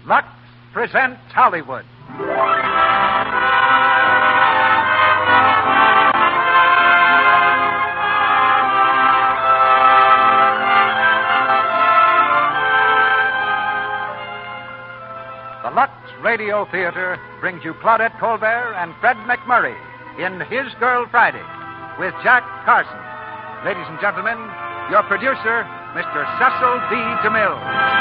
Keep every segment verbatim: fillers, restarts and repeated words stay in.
Lux presents Hollywood. The Lux Radio Theater brings you Claudette Colbert and Fred McMurray in His Girl Friday with Jack Carson. Ladies and gentlemen, your producer, Mister Cecil B. DeMille.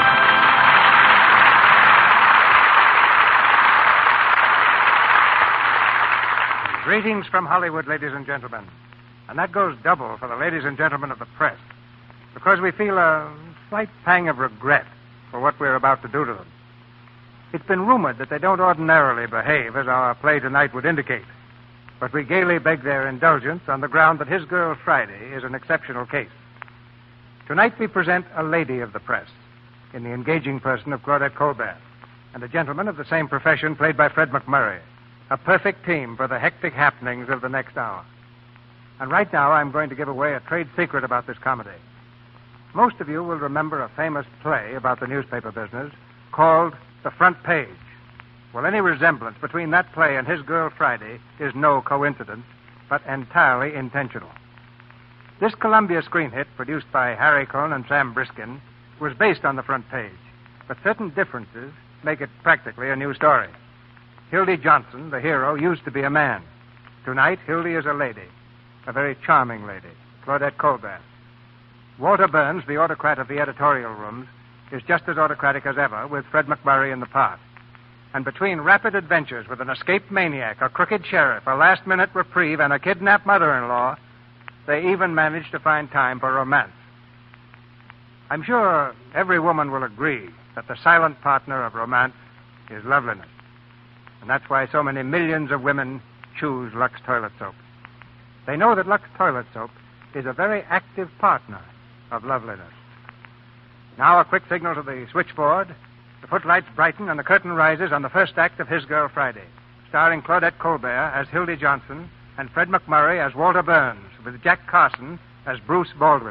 Greetings from Hollywood, ladies and gentlemen. And that goes double for the ladies and gentlemen of the press, because we feel a slight pang of regret for what we're about to do to them. It's been rumored that they don't ordinarily behave as our play tonight would indicate, but we gaily beg their indulgence on the ground that His Girl Friday is an exceptional case. Tonight we present a lady of the press in the engaging person of Claudette Colbert, and a gentleman of the same profession played by Fred McMurray. A perfect team for the hectic happenings of the next hour. And right now, I'm going to give away a trade secret about this comedy. Most of you will remember a famous play about the newspaper business called The Front Page. Well, any resemblance between that play and His Girl Friday is no coincidence, but entirely intentional. This Columbia screen hit, produced by Harry Cohn and Sam Briskin, was based on The Front Page, but certain differences make it practically a new story. Hildy Johnson, the hero, used to be a man. Tonight, Hildy is a lady, a very charming lady, Claudette Colbert. Walter Burns, the autocrat of the editorial rooms, is just as autocratic as ever, with Fred McMurray in the part. And between rapid adventures with an escaped maniac, a crooked sheriff, a last-minute reprieve, and a kidnapped mother-in-law, they even manage to find time for romance. I'm sure every woman will agree that the silent partner of romance is loveliness. And that's why so many millions of women choose Lux Toilet Soap. They know that Lux Toilet Soap is a very active partner of loveliness. Now a quick signal to the switchboard. The footlights brighten and the curtain rises on the first act of His Girl Friday, starring Claudette Colbert as Hildy Johnson and Fred McMurray as Walter Burns, with Jack Carson as Bruce Baldwin.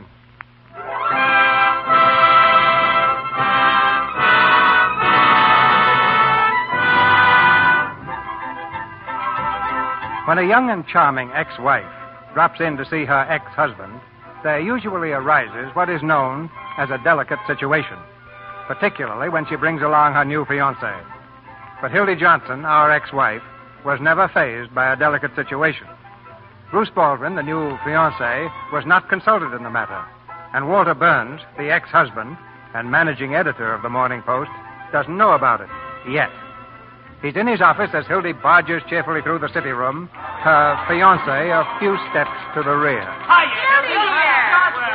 When a young and charming ex-wife drops in to see her ex-husband, there usually arises what is known as a delicate situation, particularly when she brings along her new fiancé. But Hildy Johnson, our ex-wife, was never fazed by a delicate situation. Bruce Baldwin, the new fiancé, was not consulted in the matter, and Walter Burns, the ex-husband and managing editor of the Morning Post, doesn't know about it yet. He's in his office as Hildy barges cheerfully through the city room, her fiancé a few steps to the rear. Hi, Hildy here.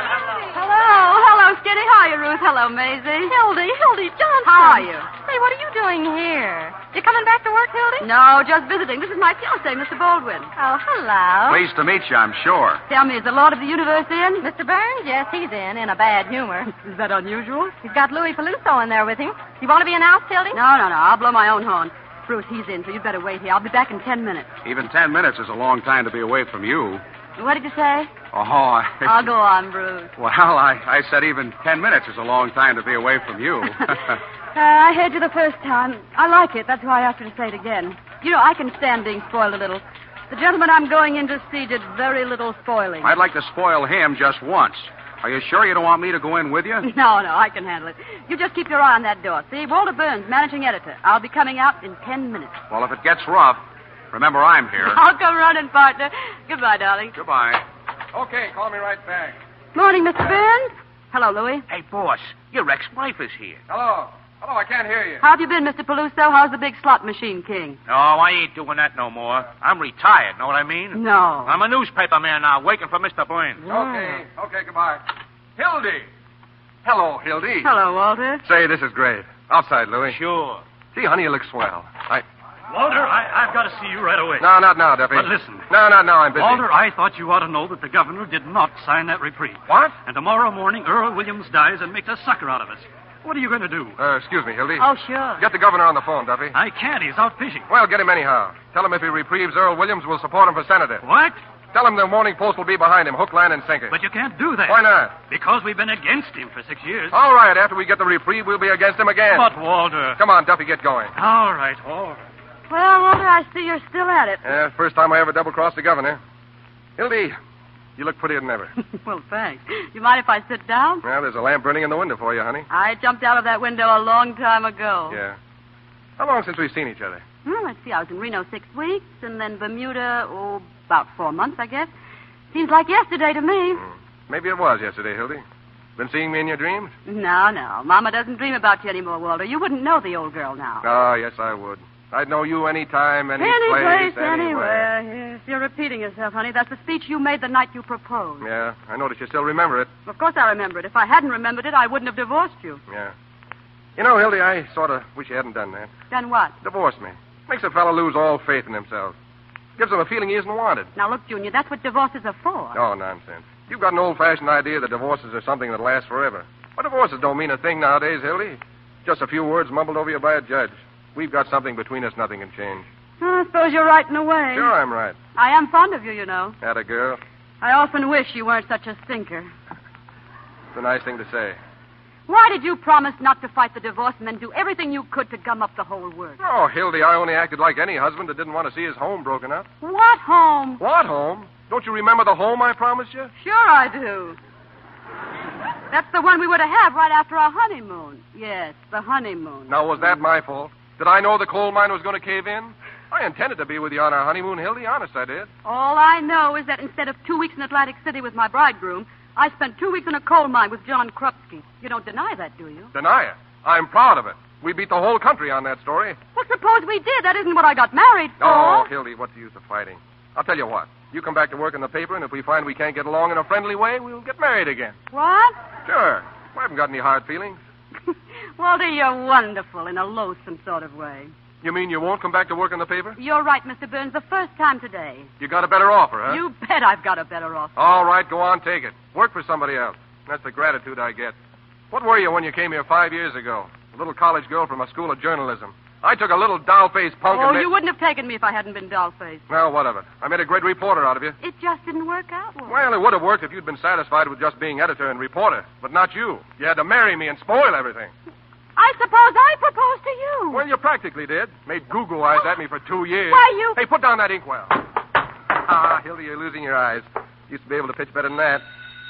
Hello, hello, Skitty. Hiya, Ruth. Hello, Maisie. Hildy, Hildy Johnson. How are you? Say, what are you doing here? You coming back to work, Hildy? No, just visiting. This is my fiancé, Mister Baldwin. Oh, hello. Pleased to meet you, I'm sure. Tell me, is the Lord of the Universe in? Mister Burns? Yes, he's in, in a bad humor. Is that unusual? He's got Louis Peluso in there with him. You want to be announced, Hildy? No, no, no. I'll blow my own horn. Bruce, he's in, so you'd better wait here. I'll be back in ten minutes. Even ten minutes is a long time to be away from you. What did you say? Oh, I... I'll go on, Bruce. Well, I, I said even ten minutes is a long time to be away from you. uh, I heard you the first time. I like it. That's why I asked you to say it again. You know, I can stand being spoiled a little. The gentleman I'm going in to see did very little spoiling. I'd like to spoil him just once. Are you sure you don't want me to go in with you? No, no, I can handle it. You just keep your eye on that door. See, Walter Burns, managing editor. I'll be coming out in ten minutes. Well, if it gets rough, remember I'm here. I'll come running, partner. Goodbye, darling. Goodbye. Okay, call me right back. Morning, Mister Burns. Hello, Louis. Hey, boss, your ex-wife is here. Hello. Hello, I can't hear you. How have you been, Mister Peluso? How's the big slot machine king? No, I ain't doing that no more. I'm retired, know what I mean? No. I'm a newspaper man now, working for Mister Burns. Okay, okay, goodbye. Hildy. Hello, Hildy. Hello, Walter. Say, this is great. Outside, Louis. Sure. Gee, honey, you look swell. I... Walter, I, I've got to see you right away. No, not now, Duffy. But listen. No, not now. I'm busy. Walter, I thought you ought to know that the governor did not sign that reprieve. What? And tomorrow morning, Earl Williams dies and makes a sucker out of us. What are you going to do? Uh, excuse me, Hildy. Oh, sure. Get the governor on the phone, Duffy. I can't. He's out fishing. Well, get him anyhow. Tell him if he reprieves Earl Williams, we'll support him for senator. What? Tell him the morning post will be behind him, hook, line, and sinker. But you can't do that. Why not? Because we've been against him for six years. All right, after we get the reprieve, we'll be against him again. But, Walter. Come on, Duffy, get going. All right, all right. Well, Walter, I see you're still at it. Yeah, first time I ever double-crossed the governor. Hildy, you look prettier than ever. Well, thanks. You mind if I sit down? Well, there's a lamp burning in the window for you, honey. I jumped out of that window a long time ago. Yeah. How long since we've seen each other? Hmm, let's see. I was in Reno six weeks, and then Bermuda, oh, about four months, I guess. Seems like yesterday to me. Hmm. Maybe it was yesterday, Hildy. Been seeing me in your dreams? No, no. Mama doesn't dream about you anymore, Walter. You wouldn't know the old girl now. Oh, yes, I would. I'd know you any time, any, Any place, place, anywhere. anywhere. Yes, you're repeating yourself, honey. That's the speech you made the night you proposed. Yeah, I noticed you still remember it. Of course I remember it. If I hadn't remembered it, I wouldn't have divorced you. Yeah. You know, Hildy, I sort of wish you hadn't done that. Done what? Divorced me. Makes a fellow lose all faith in himself. Gives him a feeling he isn't wanted. Now, look, Junior, that's what divorces are for. Oh, nonsense. You've got an old-fashioned idea that divorces are something that lasts forever. But divorces don't mean a thing nowadays, Hildy. Just a few words mumbled over you by a judge. We've got something between us nothing can change. I suppose you're right in a way. Sure, I'm right. I am fond of you, you know. Atta girl. I often wish you weren't such a stinker. It's a nice thing to say. Why did you promise not to fight the divorce and then do everything you could to gum up the whole work? Oh, Hildy, I only acted like any husband that didn't want to see his home broken up. What home? What home? Don't you remember the home I promised you? Sure I do. That's the one we were to have right after our honeymoon. Yes, the honeymoon. Now, was that my fault? Did I know the coal mine was going to cave in? I intended to be with you on our honeymoon, Hildy. Honest, I did. All I know is that instead of two weeks in Atlantic City with my bridegroom, I spent two weeks in a coal mine with John Krupski. You don't deny that, do you? Deny it? I'm proud of it. We beat the whole country on that story. Well, suppose we did. That isn't what I got married for. Oh, Hildy, what's the use of fighting? I'll tell you what. You come back to work in the paper, and if we find we can't get along in a friendly way, we'll get married again. What? Sure. I haven't got any hard feelings. Walter, you're wonderful in a loathsome sort of way. You mean you won't come back to work in the paper? You're right, Mister Burns. The first time today. You got a better offer, huh? You bet I've got a better offer. All right, go on, take it. Work for somebody else. That's the gratitude I get. What were you when you came here five years ago? A little college girl from a school of journalism. I took a little doll-faced punk Oh, and... you wouldn't have taken me if I hadn't been doll-faced. Well, what of it? I made a great reporter out of you. It just didn't work out well. Well, it would have worked if you'd been satisfied with just being editor and reporter, but not you. You had to marry me and spoil everything. I suppose I proposed to you. Well, you practically did. Made Google eyes at me for two years. Why, you... Hey, put down that inkwell. Ah, Hildy, you're losing your eyes. Used to be able to pitch better than that.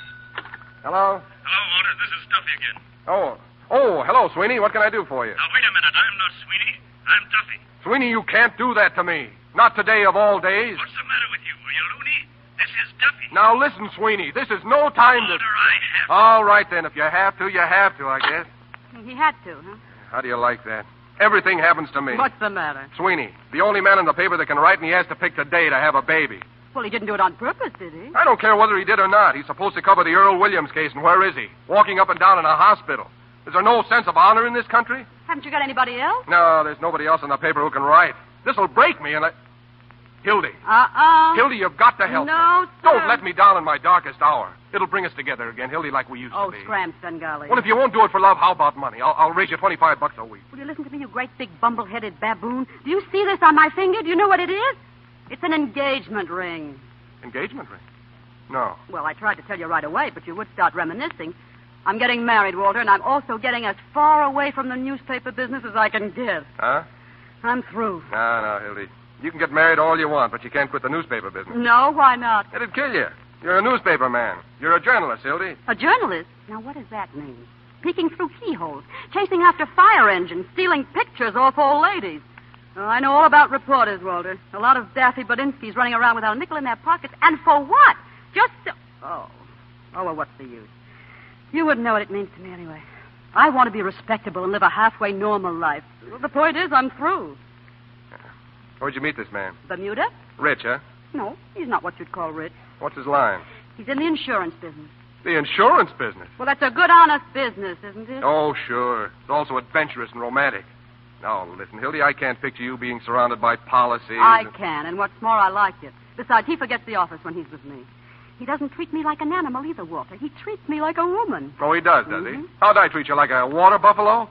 Hello? Hello, Walter. This is Duffy again. Oh. Oh, hello, Sweeney. What can I do for you? Now, wait a minute. I'm not Sweeney. I'm Duffy. Sweeney, you can't do that to me. Not today of all days. What's the matter with you? Are you loony? This is Duffy. Now, listen, Sweeney. This is no time Walter, to... I have to. All right, then. If you have to, you have to, I guess. He had to, huh? How do you like that? Everything happens to me. What's the matter? Sweeney, the only man in the paper that can write, and he has to pick today to have a baby. Well, he didn't do it on purpose, did he? I don't care whether he did or not. He's supposed to cover the Earl Williams case, and where is he? Walking up and down in a hospital. Is there no sense of honor in this country? Haven't you got anybody else? No, there's nobody else in the paper who can write. This'll break me, and I... Hildy. Uh-uh. Hildy, you've got to help no, me. sir. Don't let me down in my darkest hour. It'll bring us together again, Hildy, like we used Oh, to be. scram, Svengali. Well, if you won't do it for love, how about money? I'll, I'll raise you twenty-five bucks a week. Will you listen to me, you great big bumble-headed baboon? Do you see this on my finger? Do you know what it is? It's an engagement ring. Engagement ring? No. Well, I tried to tell you right away, but you would start reminiscing. I'm getting married, Walter, and I'm also getting as far away from the newspaper business as I can get. Huh? I'm through. No, no, Hildy. You can get married all you want, but you can't quit the newspaper business. No, why not? It'd kill you. You're a newspaper man. You're a journalist, Hildy. A journalist? Now, what does that mean? Peeking through keyholes, chasing after fire engines, stealing pictures off old ladies. Oh, I know all about reporters, Walter. A lot of daffy Badinskis running around without a nickel in their pockets. And for what? Just to... Oh. Oh, well, what's the use? You wouldn't know what it means to me anyway. I want to be respectable and live a halfway normal life. Well, the point is, I'm through. Where'd you meet this man? Bermuda? Rich, huh? No, he's not what you'd call rich. What's his line? He's in the insurance business. The insurance business? Well, that's a good, honest business, isn't it? Oh, sure. It's also adventurous and romantic. Now, listen, Hildy, I can't picture you being surrounded by policies. I and... can, and what's more, I like it. Besides, he forgets the office when he's with me. He doesn't treat me like an animal either, Walter. He treats me like a woman. Oh, he does, does Mhm. he? How'd I treat you, like a water buffalo?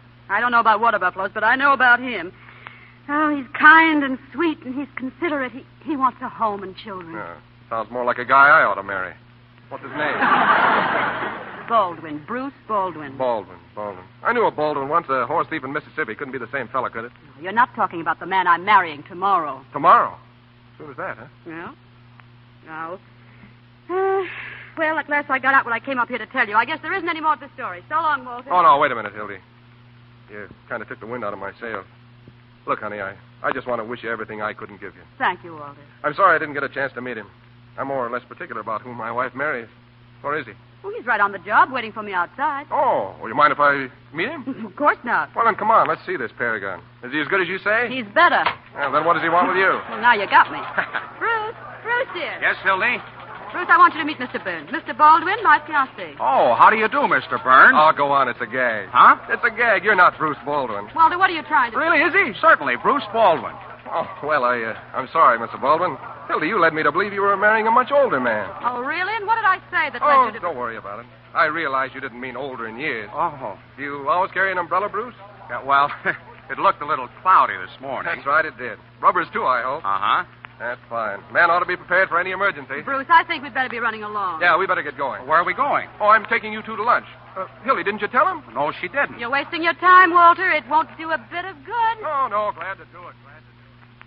I don't know about water buffaloes, but I know about him. Oh, he's kind and sweet, and he's considerate. He, he wants a home and children. Uh, Sounds more like a guy I ought to marry. What's his name? Baldwin. Bruce Baldwin. Baldwin. Baldwin. I knew a Baldwin once, a horse thief in Mississippi. Couldn't be the same fella, could it? You're not talking about the man I'm marrying tomorrow. Tomorrow? As soon as that, huh? No. No. Uh, well, at last I got out what I came up here to tell you. I guess there isn't any more to the story. So long, Walter. Oh, no, wait a minute, Hildy. You kind of took the wind out of my sails. Look, honey, I, I just want to wish you everything I couldn't give you. Thank you, Walter. I'm sorry I didn't get a chance to meet him. I'm more or less particular about whom my wife marries. Where is he? Well, he's right on the job, waiting for me outside. Oh, well, you mind if I meet him? Of course not. Well, then come on. Let's see this Paragon. Is he as good as you say? He's better. Well, then what does he want with you? Well, now you got me. Bruce, Bruce dear. Yes, Hildy? Bruce, I want you to meet Mister Burns. Mister Baldwin, my fiancé. Oh, how do you do, Mister Burns? Oh, go on. It's a gag. Huh? It's a gag. You're not Bruce Baldwin. Walter, what are you trying to Really, is he? Certainly, Bruce Baldwin. Oh, well, I, uh, I'm sorry, Mister Baldwin. Hildy, you led me to believe you were marrying a much older man. Oh, really? And what did I say that Oh, led you to... don't worry about it. I realize you didn't mean older in years. Oh. Do you always carry an umbrella, Bruce? Yeah, well, it looked a little cloudy this morning. That's right, it did. Rubbers, too, I hope. Uh-huh. That's fine. Man ought to be prepared for any emergency. Bruce, I think we'd better be running along. Yeah, we better get going. Where are we going? Oh, I'm taking you two to lunch. Uh, Hildy, didn't you tell him? No, she didn't. You're wasting your time, Walter. It won't do a bit of good. Oh, no, glad to do it. Glad to do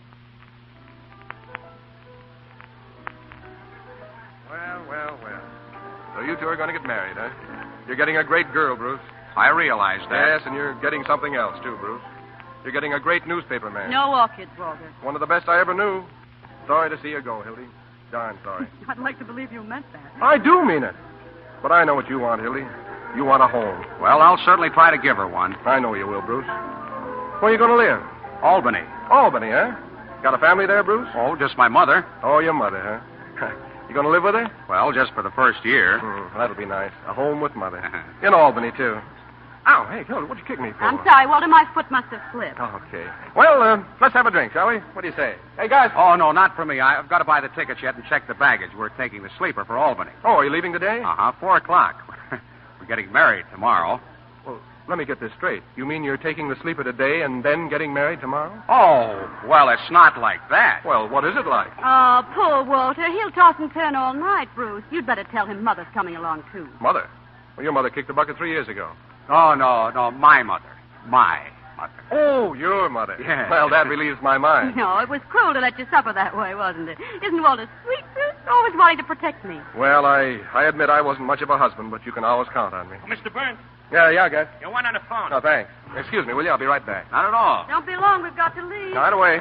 it. Well, well, well. So you two are going to get married, huh? You're getting a great girl, Bruce. I realize that. Yes, and you're getting something else, too, Bruce. You're getting a great newspaper man. No orchids, Walter. One of the best I ever knew. Sorry to see you go, Hildy. Darn sorry. I'd like to believe you meant that. I do mean it. But I know what you want, Hildy. You want a home. Well, I'll certainly try to give her one. I know you will, Bruce. Where are you going to live? Albany. Albany, huh? Got a family there, Bruce? Oh, just my mother. Oh, your mother, huh? You going to live with her? Well, just for the first year. Mm, that'll be nice. A home with mother. In Albany, too. Ow, hey, Hildy, what'd you kick me for? I'm sorry, Walter. My foot must have slipped. Okay. Well, uh, let's have a drink, shall we? What do you say? Hey, guys. Oh, no, not for me. I've got to buy the tickets yet and check the baggage. We're taking the sleeper for Albany. Oh, are you leaving today? Uh-huh, four o'clock. We're getting married tomorrow. Well, let me get this straight. You mean you're taking the sleeper today and then getting married tomorrow? Oh, well, it's not like that. Well, what is it like? Oh, poor Walter. He'll toss and turn all night, Bruce. You'd better tell him Mother's coming along, too. Mother? Well, your mother kicked the bucket three years ago. Oh, no, no, my mother. My mother. Oh, your mother. Yes. Well, that relieves my mind. No, it was cruel to let you suffer that way, wasn't it? Isn't Walter sweet, Bruce? Always wanting to protect me. Well, I, I admit I wasn't much of a husband, but you can always count on me. Mister Burns, Yeah, yeah, guys. you want on the phone? No, thanks. Excuse me, will you? I'll be right back. Not at all. Don't be long. We've got to leave. Right away.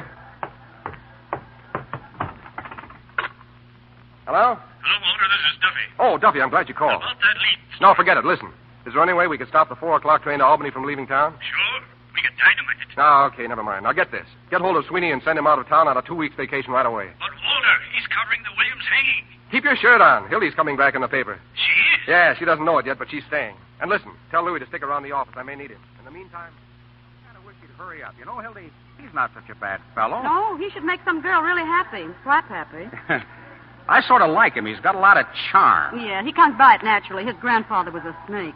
Hello? Hello, Walter. This is Duffy. Oh, Duffy, I'm glad you called. About that lead. No, forget it. Listen. Is there any way we could stop the four o'clock train to Albany from leaving town? Sure. We can dynamite it. No, okay, never mind. Now get this. Get hold of Sweeney and send him out of town on a two-week vacation right away. But, Walter, he's covering the Williams hanging. Keep your shirt on. Hildy's coming back in the paper. She is? Yeah, she doesn't know it yet, but she's staying. And listen, tell Louis to stick around the office. I may need him. In the meantime... I kind of wish you'd hurry up. You know, Hildy, he's not such a bad fellow. No, he should make some girl really happy. Slap happy. I sort of like him. He's got a lot of charm. Yeah, he comes by it naturally. His grandfather was a snake.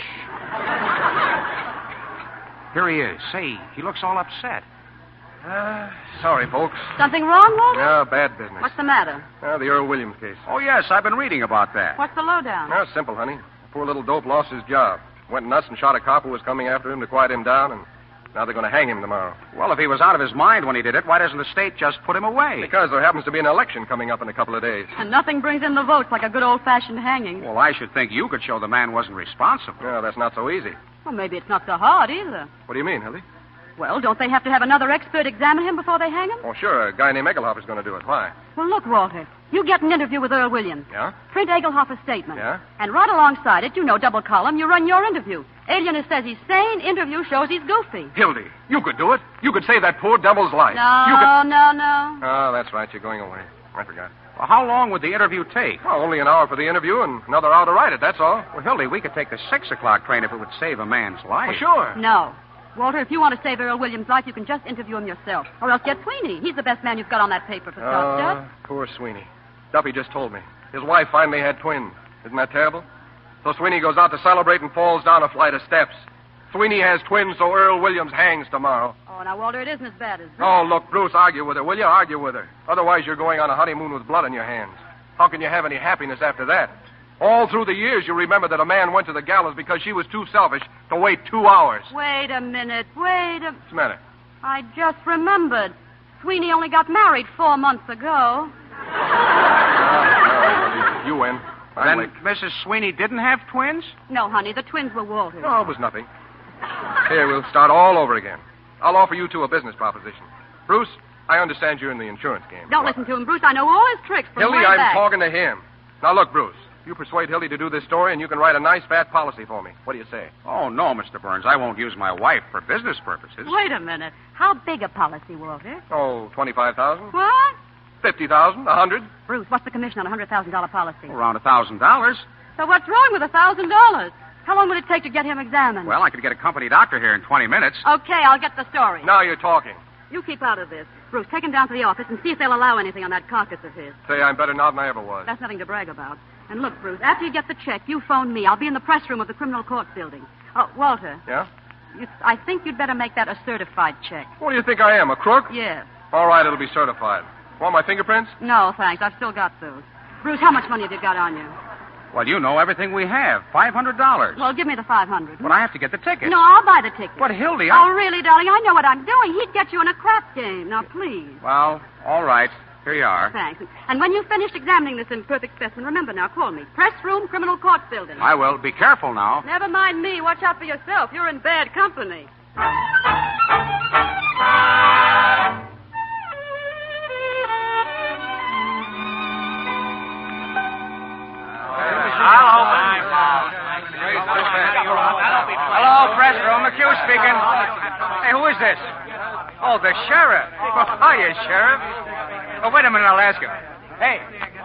Here he is. Say, he looks all upset. Uh, sorry, folks. Something wrong, Walter? Yeah, bad business. What's the matter? Uh, the Earl Williams case. Oh, yes, I've been reading about that. What's the lowdown? No, it's simple, honey. The poor little dope lost his job. Went nuts and shot a cop who was coming after him to quiet him down, and now they're going to hang him tomorrow. Well, if he was out of his mind when he did it, why doesn't the state just put him away? Because there happens to be an election coming up in a couple of days. And nothing brings in the votes like a good old-fashioned hanging. Well, I should think you could show the man wasn't responsible. No, that's not so easy. Well, maybe it's not so hard either. What do you mean, Hildy? Well, don't they have to have another expert examine him before they hang him? Oh, sure. A guy named Egelhofer's going to do it. Why? Well, look, Walter. You get an interview with Earl Williams. Yeah? Print Egelhofer's statement. Yeah? And right alongside it, you know, double column, you run your interview. Alienist says he's sane. Interview shows he's goofy. Hildy, you could do it. You could save that poor devil's life. No, You could... no, no. Oh, that's right. You're going away. I forgot. Well, how long would the interview take? Well, only an hour for the interview and another hour to write it, that's all. Well, Hildy, we could take the six o'clock train if it would save a man's life. Well, sure. No. Walter, if you want to save Earl Williams' life, you can just interview him yourself. Or else get Sweeney. He's the best man you've got on that paper for start Oh, stuff. poor Sweeney. Duffy just told me. His wife finally had twins. Isn't that terrible? So Sweeney goes out to celebrate and falls down a flight of steps. Sweeney has twins, so Earl Williams hangs tomorrow. Oh, now, Walter, it isn't as bad as that. Oh, look, Bruce, argue with her, will you? Argue with her. Otherwise, you're going on a honeymoon with blood on your hands. How can you have any happiness after that? All through the years, you remember that a man went to the gallows because she was too selfish to wait two hours. Wait a minute. Wait a... What's the matter? I just remembered. Sweeney only got married four months ago. Uh, you win. I'm Then late. Missus Sweeney didn't have twins? No, honey, the twins were Walter's. No, it was nothing. Here, we'll start all over again. I'll offer you two a business proposition. Bruce, I understand you're in the insurance game. Don't listen to him, Bruce. I know all his tricks from Hildy, way I'm back. talking to him. Now, look, Bruce. You persuade Hildy to do this story, and you can write a nice, fat policy for me. What do you say? Oh, no, Mister Burns. I won't use my wife for business purposes. Wait a minute. How big a policy, Walter? Oh, twenty-five thousand dollars? What? fifty thousand dollars? a hundred? Bruce, what's the commission on a one hundred thousand dollars policy? Around a thousand dollars. So what's wrong with a one thousand dollars? How long would it take to get him examined? Well, I could get a company doctor here in twenty minutes. Okay, I'll get the story. Now you're talking. You keep out of this. Bruce, take him down to the office and see if they'll allow anything on that carcass of his. Say, I'm better now than I ever was. That's nothing to brag about. And look, Bruce, after you get the check, you phone me. I'll be in the press room of the criminal court building. Oh, Walter. Yeah? You, I think you'd better make that a certified check. What do you think I am, a crook? Yes. All right, it'll be certified. Want my fingerprints? No, thanks. I've still got those. Bruce, how much money have you got on you? Well, you know everything we have. five hundred dollars. Well, give me the five hundred. But I have to get the ticket. No, I'll buy the ticket. But, Hildy, Oh, I... really, darling? I know what I'm doing. He'd get you in a crap game. Now, please. Well, all right. Here you are. Thanks. And when you've finished examining this imperfect specimen, remember now, call me. Press room, criminal court building. I will. Be careful now. Never mind me. Watch out for yourself. You're in bad company. Hello, press room. McHugh speaking. Hey, who is this? Oh, the sheriff. Oh, hiya, Sheriff. Oh, wait a minute, I'll ask him. Hey.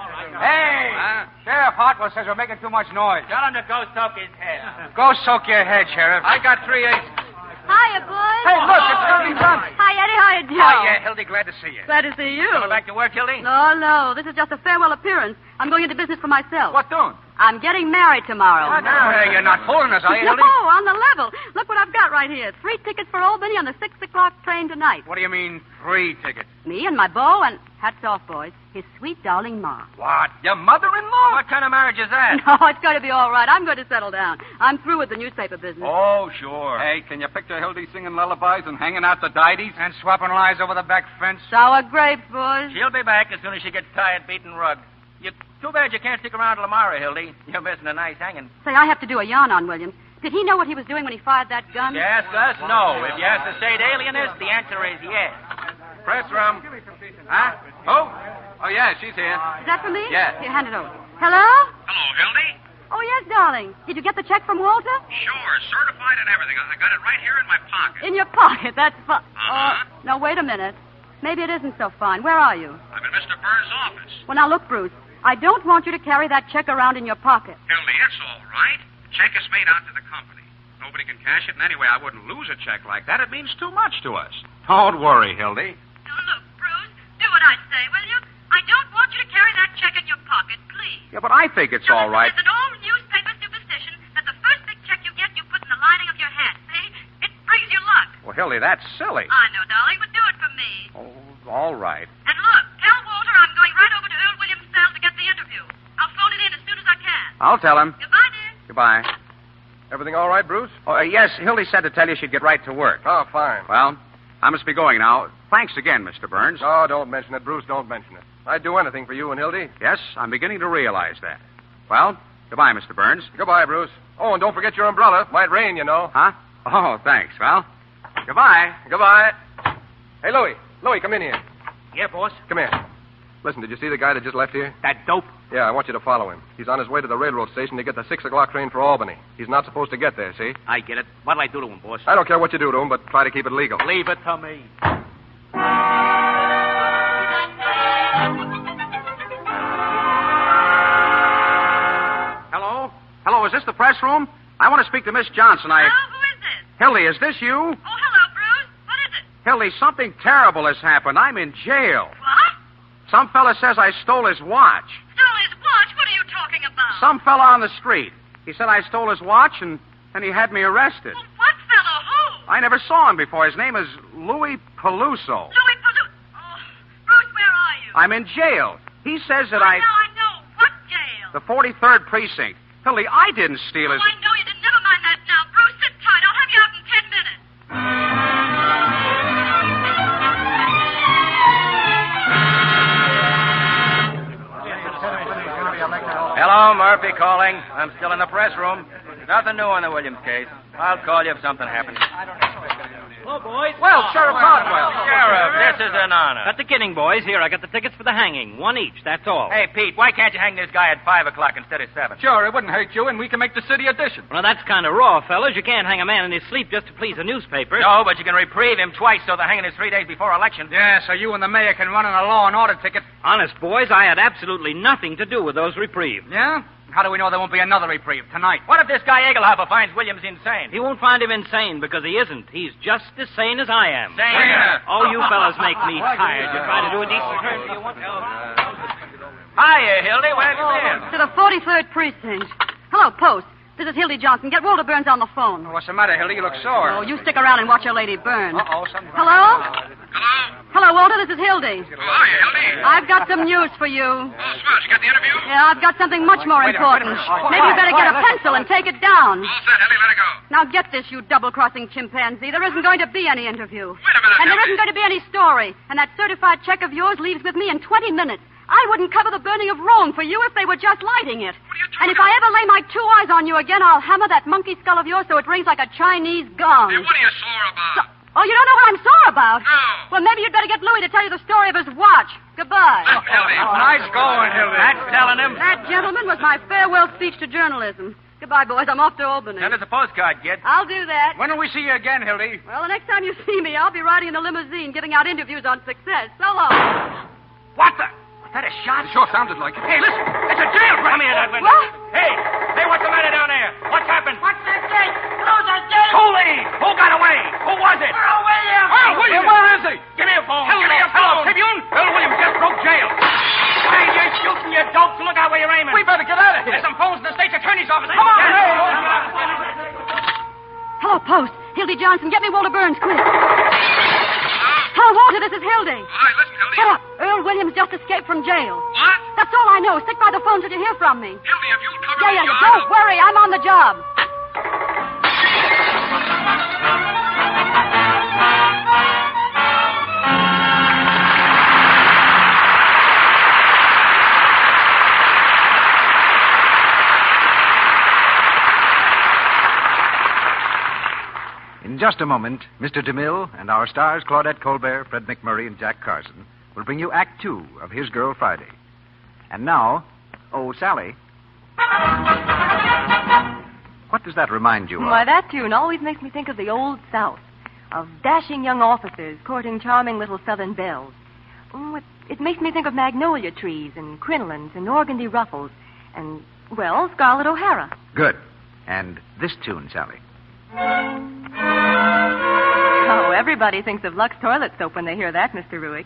Hey! Huh? Sheriff Hartwell says we're making too much noise. Tell him to go soak his head. Go soak your head, Sheriff. I got three eights. Hiya, boys. Hey, look, it's Hildy Blunt. Hi, Eddie. Hiya, Joe. Oh, yeah, Hildy, glad to see you. Glad to see you. Coming back to work, Hildy? No, no. This is just a farewell appearance. I'm going into business for myself. What doing? I'm getting married tomorrow. Hey, you're not fooling us, are you, No, Hildy? on the level. Look what I've got right here. Three tickets for Albany on the six o'clock train tonight. What do you mean, three tickets? Me and my beau and, hats off, boys, his sweet darling Ma. What? Your mother-in-law? What kind of marriage is that? No, it's going to be all right. I'm going to settle down. I'm through with the newspaper business. Oh, sure. Hey, can you picture Hildy singing lullabies and hanging out the didies? And swapping lies over the back fence? Sour grapes, boys. She'll be back as soon as she gets tired beating rug. You, too bad you can't stick around till tomorrow, Hildy. You're missing a nice hanging. Say, I have to do a yarn on Williams. Did he know what he was doing when he fired that gun? Yes, us, no. If you ask the state alienist, the answer is yes. Press room. Huh? Who? Oh, yeah, she's here. Is that for me? Yes. Here, hand it over. Hello? Hello, Hildy. Oh, yes, darling. Did you get the check from Walter? Sure, certified and everything. I got it right here in my pocket. In your pocket. That's fine. Uh-huh. Oh, no, wait a minute. Maybe it isn't so fine. Where are you? I'm in Mister Burns' office. Well, now, look, Bruce. I don't want you to carry that check around in your pocket. Hildy, it's all right. The check is made out to the company. Nobody can cash it, and anyway, I wouldn't lose a check like that. It means too much to us. Don't worry, Hildy. Now, look, Bruce. Do what I say, will you? I don't want you to carry that check in your pocket, please. Yeah, but I think it's all right. There's an old newspaper superstition that the first big check you get, you put in the lining of your hat. See? It brings you luck. Well, Hildy, that's silly. I know, darling, but do it for me. Oh, all right. And look, tell Walter I'm going right over to Earl Williams' cell to get the interview. I'll phone it in as soon as I can. I'll tell him. Goodbye, dear. Goodbye. Everything all right, Bruce? Oh, uh, yes, Hildy said to tell you she'd get right to work. Oh, fine. Well, I must be going now. Thanks again, Mister Burns. Oh, don't mention it, Bruce. Don't mention it. I'd do anything for you and Hildy. Yes, I'm beginning to realize that. Well, goodbye, Mister Burns. Goodbye, Bruce. Oh, and don't forget your umbrella. Might rain, you know. Huh? Oh, thanks. Well, goodbye. Goodbye. Hey, Louie. Louie, come in here. Yeah, boss. Come here. Listen, did you see the guy that just left here? That dope? Yeah, I want you to follow him. He's on his way to the railroad station to get the six o'clock train for Albany. He's not supposed to get there, see? I get it. What'll I do to him, boss? I don't care what you do to him, but try to keep it legal. Leave it to me. Hello? Hello, is this the press room? I want to speak to Miss Johnson. I... Hello, who is this? Hildy, is this you? Oh, hello, Bruce. What is it? Hildy, something terrible has happened. I'm in jail. What? Some fella says I stole his watch. Stole his watch? What are you talking about? Some fella on the street. He said I stole his watch, and then he had me arrested. Well, what fellow? Who? I never saw him before. His name is Louis Peluso. Louis Palou. Oh, Bruce, where are you? I'm in jail. He says that oh, I... Now I know. The forty-third precinct. Hildy, I didn't steal his... Oh, I know you didn't. Never mind that now. Bruce, sit tight. I'll have you out in ten minutes. Hello, Murphy calling. I'm still in the press room. Nothing new on the Williams case. I'll call you if something happens. Hello, boys. Well, Sheriff Caldwell. Sheriff, Sheriff, this is an honor. At the getting, boys. Here, I got the tickets for the hanging. One each, that's all. Hey, Pete, why can't you hang this guy at five o'clock instead of seven? Sure, it wouldn't hurt you, and we can make the city edition. Well, that's kind of raw, fellas. You can't hang a man in his sleep just to please a newspaper. No, but you can reprieve him twice, so the hanging is three days before election. Yeah, so you and the mayor can run on a law and order ticket. Honest, boys, I had absolutely nothing to do with those reprieves. Yeah? How do we know there won't be another reprieve tonight? What if this guy Egelhoffer finds Williams insane? He won't find him insane because he isn't. He's just as sane as I am. Sane? Oh, you fellas make me tired. You try to do a decent turn for you once. Hiya, Hildy. Where have you been? To the forty-third precinct. Hello, Post. This is Hildy Johnson. Get Walter Burns on the phone. What's the matter, Hildy? You look sore. Oh, you stick around and watch your lady burn. Uh-oh, something... Hello? Hello? Hello, Walter. This is Hildy. Oh, hiya, Hildy. I've got some news for you. Oh, swell. Did you get the interview? Yeah, I've got something much more Wait a minute, important. wait a minute. Maybe you better get a pencil and take it down. All set, Hildy. Let it go. Now get this, you double-crossing chimpanzee. There isn't going to be any interview. Wait a minute, And there Hildy. isn't going to be any story. And that certified check of yours leaves with me in twenty minutes. I wouldn't cover the burning of Rome for you if they were just lighting it. What are you talking And if I ever lay my two eyes on you again, I'll hammer that monkey skull of yours so it rings like a Chinese gong. Hey, what are you sore about? Oh, you don't know what I'm sore about? No. Well, maybe you'd better get Louis to tell you the story of his watch. Goodbye. Listen, Hildy. Nice going, Hildy. That's telling him. That, gentleman, was my farewell speech to journalism. Goodbye, boys. I'm off to Albany. Send us a postcard, kid. I'll do that. When will we see you again, Hildy? Well, the next time you see me, I'll be riding in the limousine giving out interviews on success. So long. What the? Was that a shot? It sure sounded like it. Hey, listen. It's a jailbreak. Come here, that window. What? Hey. Hey, what's the matter down there? What's happened? What's this thing? Close the gate! Who leave? Who got away? Who was it? Earl Williams! Earl Williams! Where is he? Give me a phone. Hello, Give me a hello, phone. Tribune. Earl Williams just broke jail. Hey, you're shooting, you dopes. Look out where you're aiming. We better get out of here. There's some phones in the state's attorney's office. Come on, Yes. hey. Hello, Post. Hildy Johnson. Get me Walter Burns, quick. Hello, Walter. This is Hildy. All right, listen, Hildy. Shut up. Earl Williams just escaped from jail. What? That's all I know. Stick by the phone till you hear from me. Hildy, if you'll cover Yeah, me, yeah, I'll- don't worry. I'm on the job. In just a moment, Mister DeMille and our stars Claudette Colbert, Fred McMurray, and Jack Carson will bring you Act Two of His Girl Friday. And now, oh, Sally. What does that remind you of? Why, that tune always makes me think of the old South, of dashing young officers courting charming little Southern belles. Oh, it, it makes me think of magnolia trees and crinolines and organdy ruffles and, well, Scarlett O'Hara. Good. And this tune, Sally. Oh, everybody thinks of Lux toilet soap when they hear that, Mister Ruick.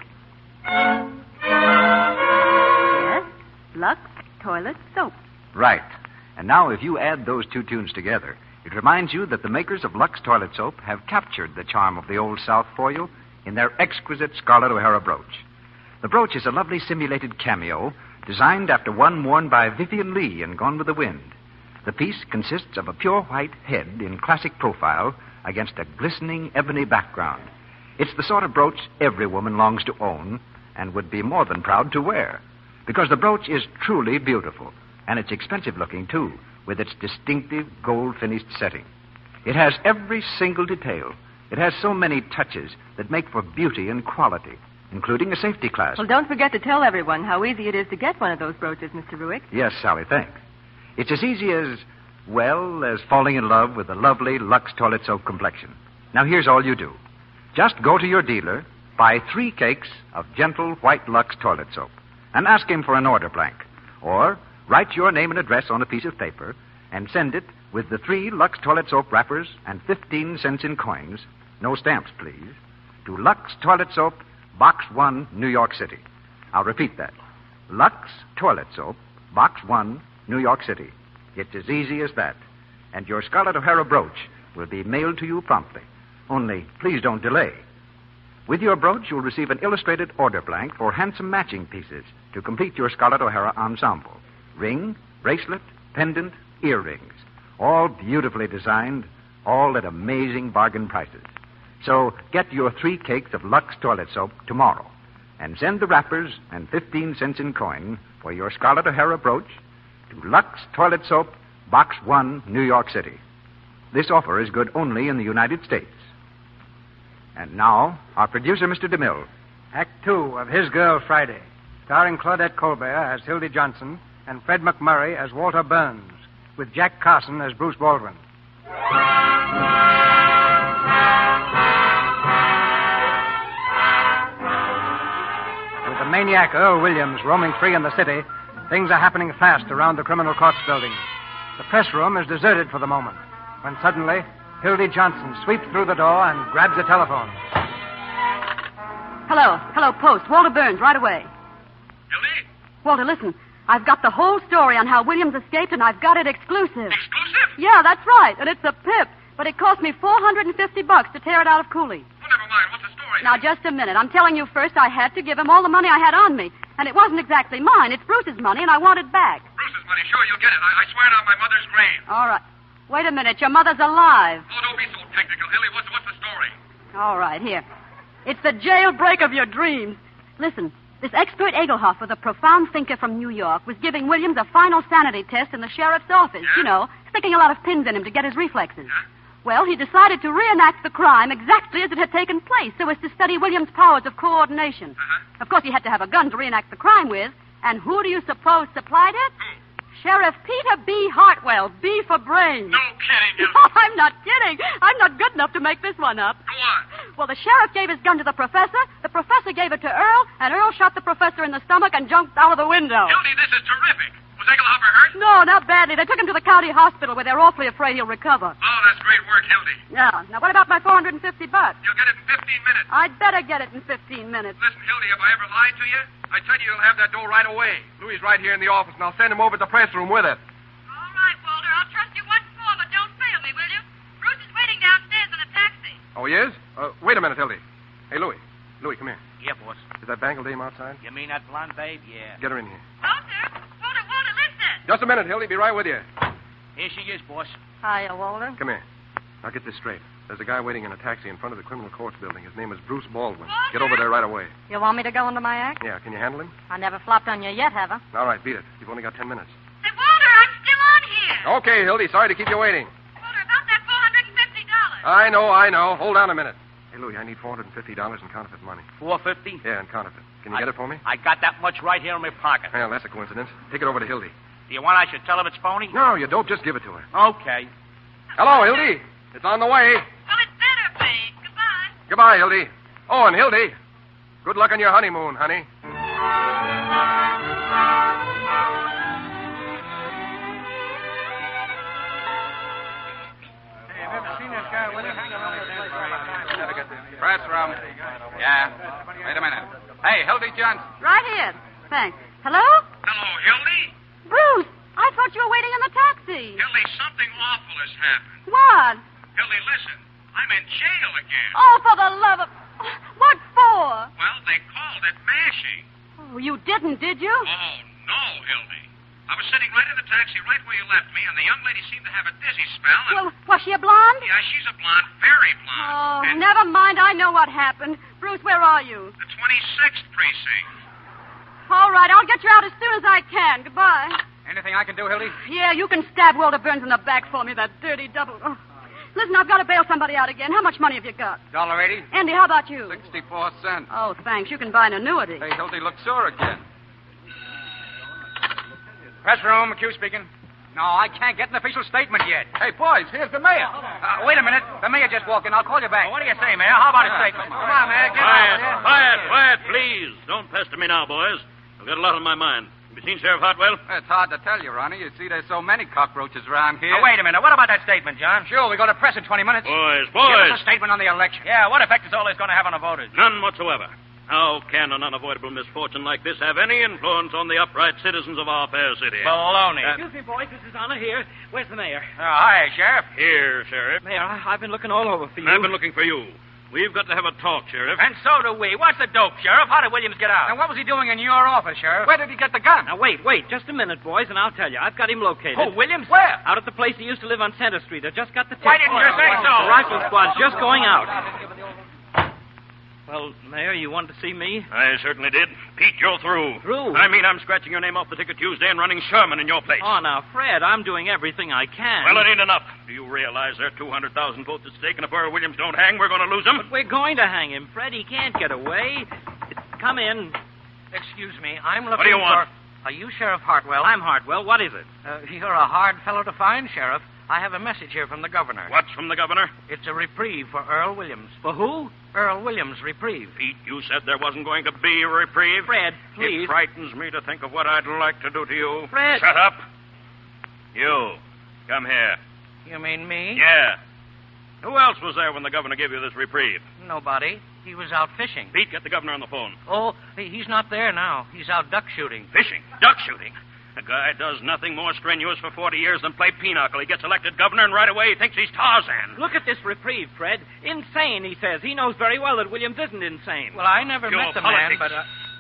Yes, Lux toilet soap. Right. And now, if you add those two tunes together, it reminds you that the makers of Lux Toilet Soap have captured the charm of the Old South for you in their exquisite Scarlett O'Hara brooch. The brooch is a lovely simulated cameo designed after one worn by Vivian Lee in Gone with the Wind. The piece consists of a pure white head in classic profile against a glistening ebony background. It's the sort of brooch every woman longs to own and would be more than proud to wear, because the brooch is truly beautiful, and it's expensive looking, too, with its distinctive gold-finished setting. It has every single detail. It has so many touches that make for beauty and quality, including a safety clasp. Well, don't forget to tell everyone how easy it is to get one of those brooches, Mister Ruick. Yes, Sally, thanks. It's as easy as, well, as falling in love with a lovely Lux Toilet Soap complexion. Now, here's all you do. Just go to your dealer, buy three cakes of gentle white Lux Toilet Soap, and ask him for an order blank. Or write your name and address on a piece of paper and send it with the three Lux Toilet Soap wrappers and fifteen cents in coins, no stamps, please, to Lux Toilet Soap, Box one, New York City. I'll repeat that. Lux Toilet Soap, Box one, New York City. It's as easy as that. And your Scarlett O'Hara brooch will be mailed to you promptly. Only, please don't delay. With your brooch, you'll receive an illustrated order blank for handsome matching pieces to complete your Scarlett O'Hara ensemble. Ring, bracelet, pendant, earrings. All beautifully designed, all at amazing bargain prices. So get your three cakes of Lux toilet soap tomorrow and send the wrappers and fifteen cents in coin for your Scarlett O'Hara brooch to Lux Toilet Soap, Box one, New York City. This offer is good only in the United States. And now, our producer, Mister DeMille. Act two of His Girl Friday, starring Claudette Colbert as Hildy Johnson and Fred McMurray as Walter Burns, with Jack Carson as Bruce Baldwin. With the maniac Earl Williams roaming free in the city, things are happening fast around the criminal courts building. The press room is deserted for the moment, when suddenly Hildy Johnson sweeps through the door and grabs the telephone. Hello. Hello, Post. Walter Burns, right away. Hildy? Walter, listen. I've got the whole story on how Williams escaped, and I've got it exclusive. Exclusive? Yeah, that's right. And it's a pip. But it cost me four hundred fifty bucks to tear it out of Cooley. Well, never mind. What's the story? Now, just a minute. I'm telling you first, I had to give him all the money I had on me. And it wasn't exactly mine. It's Bruce's money, and I want it back. Bruce's money. Sure, you'll get it. I, I swear it on my mother's grave. All right. Wait a minute. Your mother's alive. Oh, don't be so technical, Hildy. What's, what's the story? All right, here. It's the jailbreak of your dreams. Listen, this expert Egelhoff, a profound thinker from New York, was giving Williams a final sanity test in the sheriff's office. Yeah? You know, sticking a lot of pins in him to get his reflexes. Yeah? Well, he decided to reenact the crime exactly as it had taken place, so as to study Williams' powers of coordination. Uh-huh. Of course, he had to have a gun to reenact the crime with, and who do you suppose supplied it? Who? Sheriff Peter B. Hartwell, B for brains. No kidding, Hildy. No, I'm not kidding. I'm not good enough to make this one up. Go on. Well, the sheriff gave his gun to the professor, the professor gave it to Earl, and Earl shot the professor in the stomach and jumped out of the window. Hildy, this is terrific. Was Egelhoffer hurt? No, not badly. They took him to the county hospital where they're awfully afraid he'll recover. Oh, that's great work, Hildy. Yeah. Now, what about my four hundred fifty bucks? You'll get it in fifteen minutes. I'd better get it in fifteen minutes. Listen, Hildy, have I ever lied to you? I tell you, you'll have that dough right away. Louis right here in the office, and I'll send him over to the press room with it. All right, Walter. I'll trust you once more, but don't fail me, will you? Bruce is waiting downstairs in a taxi. Oh, he is? Uh, wait a minute, Hildy. Hey, Louis. Louis, come here. Yeah, boss. Is that Bangle Dame outside? You mean that blonde babe? Yeah. Get her in here. Walter? Walter, Walter, listen. Just a minute, Hildy. Be right with you. Here she is, boss. Hiya, Walter. Come here. Now get this straight. There's a guy waiting in a taxi in front of the criminal courts building. His name is Bruce Baldwin. Walter? Get over there right away. You want me to go into my act? Yeah, can you handle him? I never flopped on you yet, have I? All right, beat it. You've only got ten minutes. Say, Walter, I'm still on here. Okay, Hildy. Sorry to keep you waiting. Walter, about that four hundred fifty dollars. I know, I know. Hold on a minute. Hey, Louis, I need four hundred fifty dollars in counterfeit money. Four fifty? Yeah, in counterfeit. Can you I, get it for me? I got that much right here in my pocket. Well, that's a coincidence. Take it over to Hildy. Do you want I should tell him it's phony? No, you don't. Just give it to her. Okay. Hello, Hildy. It's on the way. Well, it better be. Goodbye. Goodbye, Hildy. Oh, and Hildy, good luck on your honeymoon, honey. Press room. Yeah. Wait a minute. Hey, Hildy Johnson. Right here. Thanks. Hello? Hello, Hildy. Bruce, I thought you were waiting in the taxi. Hildy, something awful has happened. What? Hildy, listen. I'm in jail again. Oh, for the love of... What for? Well, they called it mashing. Oh, you didn't, did you? Oh, no, Hildy. I was sitting right in the taxi right where you left me, and the young lady seemed to have a dizzy spell. And... Well, was she a blonde? Yeah, she's a blonde, very blonde. Oh, and never mind. I know what happened. Bruce, where are you? the twenty-sixth precinct. All right, I'll get you out as soon as I can. Goodbye. Anything I can do, Hildy? Yeah, you can stab Walter Burns in the back for me, that dirty double. Oh. Listen, I've got to bail somebody out again. How much money have you got? Dollar eighty. Andy, how about you? Sixty-four cents. Oh, thanks. You can buy an annuity. Hey, Hildy, look sore again. Press room, McHugh speaking. No, I can't get an official statement yet. Hey, boys, here's the mayor. Uh, wait a minute. The mayor just walked in. I'll call you back. what do you say, Mayor? How about a statement? Come on, Mayor. Get Quiet, out. quiet, quiet, please. Don't pester me now, boys. I've got a lot on my mind. Have you seen Sheriff Hartwell? It's hard to tell you, Ronnie. You see, there's so many cockroaches around here. Now, wait a minute. What about that statement, John? Sure, we go to press in twenty minutes. Boys, Give us boys. a statement on the election. Yeah, what effect is all this going to have on the voters? None whatsoever. How can an unavoidable misfortune like this have any influence on the upright citizens of our fair city? Baloney. Uh, Excuse me, boys. This is Honor here. Where's the mayor? Oh, hi, Sheriff. Here, Sheriff. Mayor, I- I've been looking all over for you. I've been looking for you. We've got to have a talk, Sheriff. And so do we. What's the dope, Sheriff? How did Williams get out? And what was he doing in your office, Sheriff? Where did he get the gun? Now, wait, wait. Just a minute, boys, and I'll tell you. I've got him located. Oh, Williams? Where? Out at the place he used to live on Center Street. I just got the tip. Why didn't you say so? The rifle squad's just going out. Well, Mayor, you wanted to see me? I certainly did. Pete, you're through. Through? I mean, I'm scratching your name off the ticket Tuesday and running Sherman in your place. Oh, now, Fred, I'm doing everything I can. Well, it ain't enough. Do you realize there are two hundred thousand votes at stake, and if Earl Williams don't hang, we're going to lose him? But we're going to hang him, Fred. He can't get away. Come in. Excuse me. I'm looking What do you want? for... Are you Sheriff Hartwell? I'm Hartwell. What is it? Uh, you're a hard fellow to find, Sheriff. I have a message here from the governor. What's from the governor? It's a reprieve for Earl Williams. For who? Earl Williams, reprieve. Pete, you said there wasn't going to be a reprieve. Fred, please. It frightens me to think of what I'd like to do to you. Fred. Shut up. You, come here. You mean me? Yeah. Who else was there when the governor gave you this reprieve? Nobody. He was out fishing. Pete, get the governor on the phone. Oh, he- he's not there now. He's out duck shooting. Fishing? Duck shooting? The guy does nothing more strenuous for forty years than play pinochle. He gets elected governor, and right away he thinks he's Tarzan. Look at this reprieve, Fred. Insane, he says. He knows very well that Williams isn't insane. Well, I never Pure met the politics. man, but... Uh...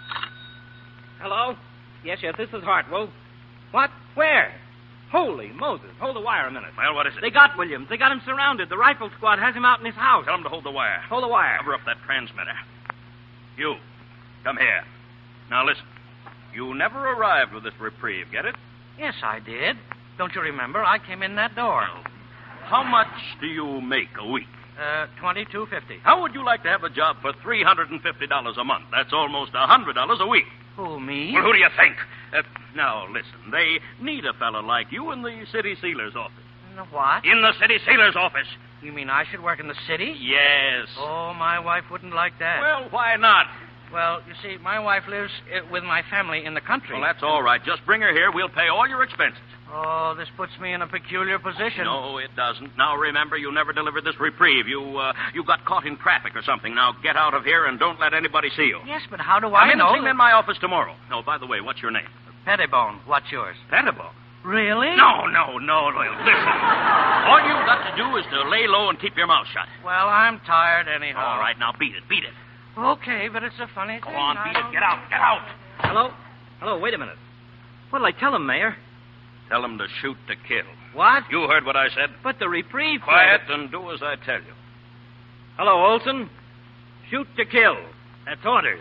Hello? Yes, yes, this is Hartwell. What? Where? Holy Moses. Hold the wire a minute. Well, what is it? They got Williams. They got him surrounded. The rifle squad has him out in his house. Tell him to hold the wire. Hold the wire. Cover up that transmitter. You, come here. Now listen. You never arrived with this reprieve, get it? Yes, I did. Don't you remember? I came in that door. How much do you make a week? Uh, twenty-two fifty. How would you like to have a job for three hundred fifty dollars a month? That's almost one hundred dollars a week. Who, me? Well, who do you think? Uh, now, listen. They need a fellow like you in the city sealer's office. In the what? In the city sealer's office. You mean I should work in the city? Yes. Oh, my wife wouldn't like that. Well, why not? Well, you see, my wife lives uh, with my family in the country. Well, that's all right. Just bring her here. We'll pay all your expenses. Oh, this puts me in a peculiar position. No, it doesn't. Now, remember, you never delivered this reprieve. You, uh, you got caught in traffic or something. Now, get out of here and don't let anybody see you. Yes, but how do Come I in know? and see me in my office tomorrow. Oh, by the way, what's your name? Pettibone. What's yours? Pettibone. Really? No, no, no, no. Listen. All you've got to do is to lay low and keep your mouth shut. Well, I'm tired anyhow. All right, now beat it, beat it. Okay, but it's a funny Go thing. on, I beat it. don't- Get out, get out. Hello? Hello, wait a minute. What'll I tell him, Mayor? Tell him to shoot to kill. What? You heard what I said. But the reprieve... Quiet and do as I tell you. Hello, Olson. Shoot to kill. That's orders.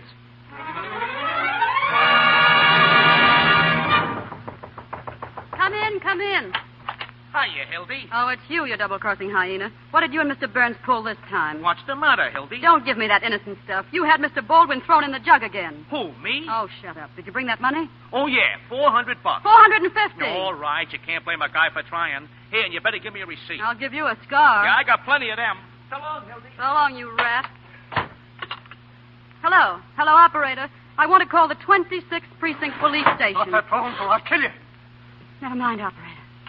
Come in, come in. Hiya, Hildy. Oh, it's you, you double-crossing hyena. What did you and Mister Burns pull this time? What's the matter, Hildy? Don't give me that innocent stuff. You had Mister Baldwin thrown in the jug again. Who, me? Oh, shut up. Did you bring that money? Oh, yeah, four hundred bucks. Four hundred and fifty. All right, you can't blame a guy for trying. Here, and you better give me a receipt. I'll give you a scar. Yeah, I got plenty of them. So long, Hildy. So long, you rat. Hello. Hello, operator. I want to call the twenty-sixth Precinct Police Station. Off that phone, or I'll kill you. Never mind, operator.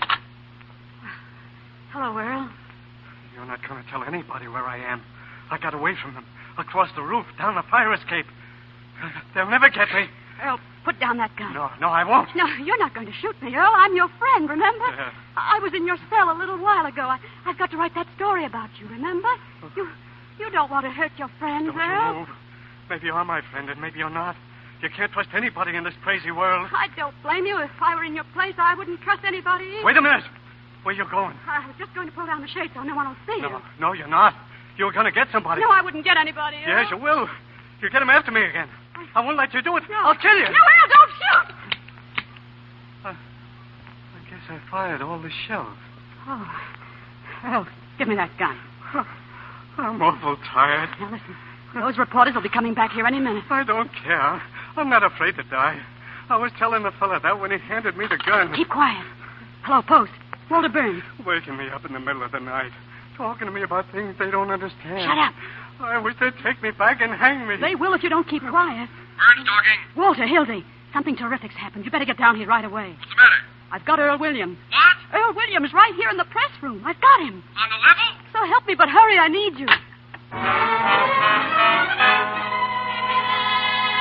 Hello, Earl. You're not going to tell anybody where I am. I got away from them. Across the roof, down the fire escape. They'll never get me. Earl, put down that gun. No, no, I won't. No, you're not going to shoot me, Earl. I'm your friend, remember? Yeah. I was in your cell a little while ago. I, I've got to write that story about you, remember? You you don't want to hurt your friends, Don't Earl. you move. Maybe you're my friend, and maybe you're not. You can't trust anybody in this crazy world. I don't blame you. If I were in your place, I wouldn't trust anybody either. Wait a minute. Where you going? I was just going to pull down the shade so no one will see No, you. no, you're not. You're going to get somebody. No, I wouldn't get anybody, Earl. Yes, you will. You get him after me again. I won't let you do it. No. I'll kill you. No, Earl, don't shoot! I, I guess I fired all the shells. Oh. Earl, give me that gun. I'm awful tired. Now, listen. Those reporters will be coming back here any minute. I don't care. I'm not afraid to die. I was telling the fella that when he handed me the gun. Keep quiet. Hello, Post. Walter Burns. Waking me up in the middle of the night. Talking to me about things they don't understand. Shut up. I wish they'd take me back and hang me. They will if you don't keep quiet. Burns talking. Walter, Hildy, something terrific's happened. You better get down here right away. What's the matter? I've got Earl Williams. What? Earl Williams right here in the press room. I've got him. On the level? So help me, but hurry, I need you.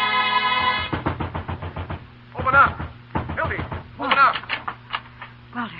Open up. Hildy, open up. Walter, Well,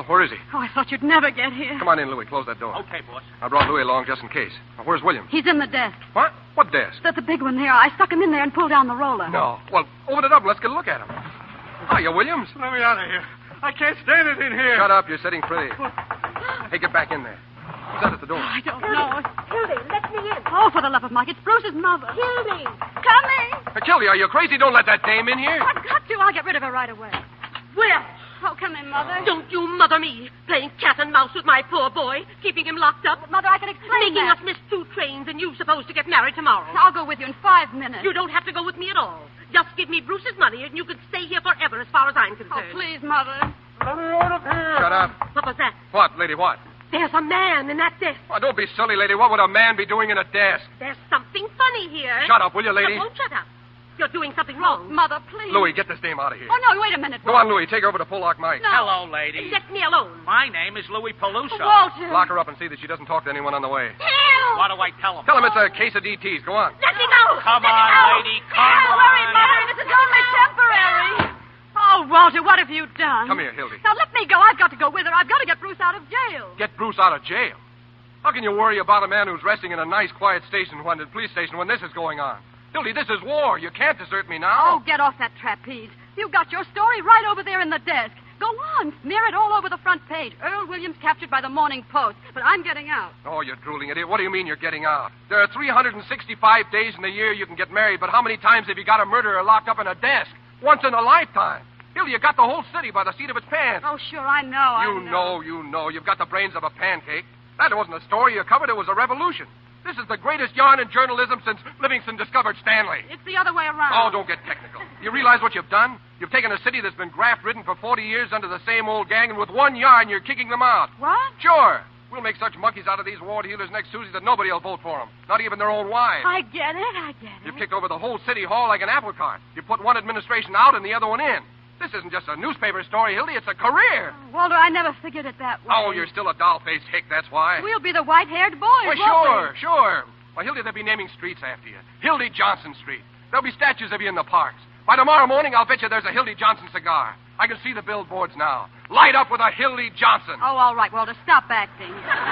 where is he? Oh, I thought you'd never get here. Come on in, Louis. Close that door. Okay, boss. I brought Louis along just in case. Now, where's William? He's in the desk. What? What desk? The, the big one there. I stuck him in there and pulled down the roller. No. Well, open it up and let's get a look at him. Hiya, Williams. Let me out of here. I can't stand it in here. Shut up. You're setting pretty. Hey, get back in there. Who's that at the door? I don't know. Hildy, let me in. Oh, for the love of Mike, it's Bruce's mother. Hildy. Coming. Hey, Kildy, are you crazy? Don't let that dame in here. I've got to. I'll get rid of her right away. Well, Oh, come in, Mother. don't you mother me, playing cat and mouse with my poor boy, keeping him locked up. Mother, I can explain Making that. us miss two trains and you supposed to get married tomorrow. I'll go with you in five minutes. You don't have to go with me at all. Just give me Bruce's money and you can stay here forever as far as I'm concerned. Oh, please, Mother. Let me out of here. Shut up. What was that? What, lady, what? There's a man in that desk. Oh, don't be silly, lady. What would a man be doing in a desk? There's something funny here. Shut up, will you, lady? Now, don't shut up. You're doing something wrong. Mother, please. Louis, get this dame out of here. Oh, no, wait a minute. Go on, Louis. Take her over to Pollock Mike. No. Hello, lady. Let me alone. My name is Louis Peluso. Walter. Lock her up and see that she doesn't talk to anyone on the way. Help! What do I tell him? Tell him it's a case of D Ts. Go on. Let me go! Come Let me on, go! lady, come Help! on. Hurry, Mother. This is only temporary. Oh, Walter, what have you done? Come here, Hildy. Now, let me go. I've got to go with her. I've got to get Bruce out of jail. Get Bruce out of jail. How can you worry about a man who's resting in a nice, quiet station, when the police station, when this is going on? Hildy, this is war. You can't desert me now. Oh, get off that trapeze. You've got your story right over there in the desk. Go on. Smear it all over the front page. Earl Williams captured by the Morning Post. But I'm getting out. Oh, you drooling idiot. What do you mean you're getting out? There are three hundred sixty-five days in the year you can get married, but how many times have you got a murderer locked up in a desk? Once in a lifetime. Hildy, you got the whole city by the seat of its pants. Oh, sure, I know. You I know, you know. You've got the brains of a pancake. That wasn't a story you covered. It was a revolution. This is the greatest yarn in journalism since Livingston discovered Stanley. It's the other way around. Oh, don't get technical. You realize what you've done? You've taken a city that's been graft-ridden for forty years under the same old gang, and with one yarn, you're kicking them out. What? Sure. We'll make such monkeys out of these ward healers next Tuesday that nobody will vote for them. Not even their own wives. I get it. I get it. You've kicked over the whole city hall like an apple cart. You put one administration out and the other one in. This isn't just a newspaper story, Hildy. It's a career. Walter, I never figured it that way. Oh, you're still a doll-faced hick, that's why. We'll be the white-haired boys, Well, won't sure, we? sure. Why, Hildy, they'll be naming streets after you. Hildy Johnson Street. There'll be statues of you in the parks. By tomorrow morning, I'll bet you there's a Hildy Johnson cigar. I can see the billboards now. Light up with a Hildy Johnson. Oh, all right, Walter. Stop acting.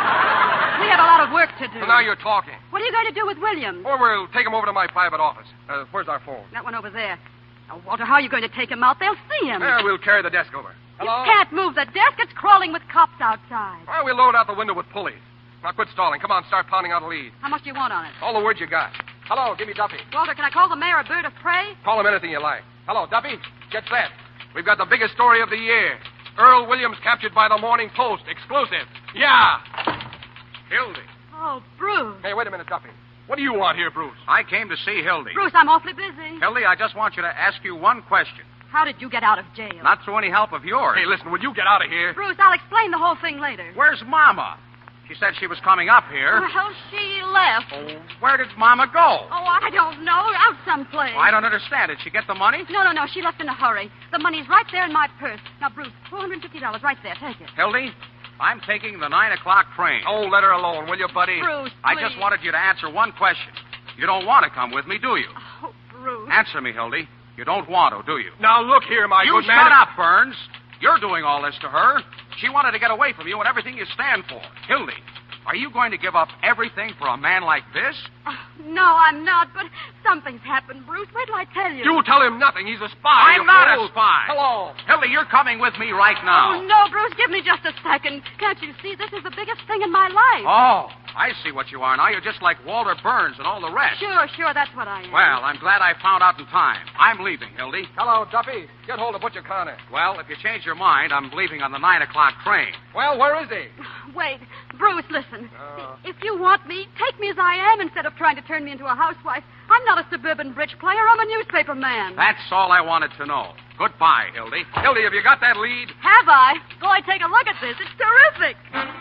We have a lot of work to do. So now you're talking. What are you going to do with Williams? Or we'll take him over to my private office. Uh, where's our phone? That one over there. Now, Walter, how are you going to take him out? They'll see him. Uh, we'll carry the desk over. Hello? You can't move the desk. It's crawling with cops outside. Well, we'll load out the window with pulleys. Now, quit stalling. Come on, start pounding out a lead. How much do you want on it? All the words you got. Hello, give me Duffy. Walter, can I call the mayor a bird of prey? Call him anything you like. Hello, Duffy. Get set. We've got the biggest story of the year. Earl Williams captured by the Morning Post. Exclusive. Yeah. Hildy. Oh, Bruce. Hey, wait a minute, Duffy. What do you want here, Bruce? I came to see Hildy. Bruce, I'm awfully busy. Hildy, I just want you to ask you one question. How did you get out of jail? Not through any help of yours. Hey, listen, will you get out of here? Bruce, I'll explain the whole thing later. Where's Mama? She said she was coming up here. Well, she left. Oh, where did Mama go? Oh, I don't know. Out someplace. I don't understand. Did she get the money? No, no, no. She left in a hurry. The money's right there in my purse. Now, Bruce, four hundred fifty dollars right there. Take it. Hildy, I'm taking the nine o'clock train. Oh, let her alone, will you, buddy? Bruce, I please. just wanted you to answer one question. You don't want to come with me, do you? Oh, Bruce. Answer me, Hildy. You don't want to, do you? Now, look here, my you good man. shut up, Burns. You're doing all this to her. She wanted to get away from you and everything you stand for. Hildy, are you going to give up everything for a man like this? Oh, no, I'm not, but something's happened, Bruce. Wait till I tell you. You tell him nothing. He's a spy. I'm you not fool. a spy. Hello. Hildy, you're coming with me right now. Oh, no, Bruce, give me just a second. Can't you see this is the biggest thing in my life? Oh, I see what you are now. You're just like Walter Burns and all the rest. Sure, sure, that's what I am. Well, I'm glad I found out in time. I'm leaving, Hildy. Hello, Duffy. Get hold of Butcher Connor. Well, if you change your mind, I'm leaving on the nine o'clock train. Well, where is he? Wait, Bruce, listen. Uh. If you want me, take me as I am instead of trying to turn me into a housewife. I'm not a suburban bridge player. I'm a newspaper man. That's all I wanted to know. Goodbye, Hildy. Hildy, have you got that lead? Have I? Boy, take a look at this. It's terrific.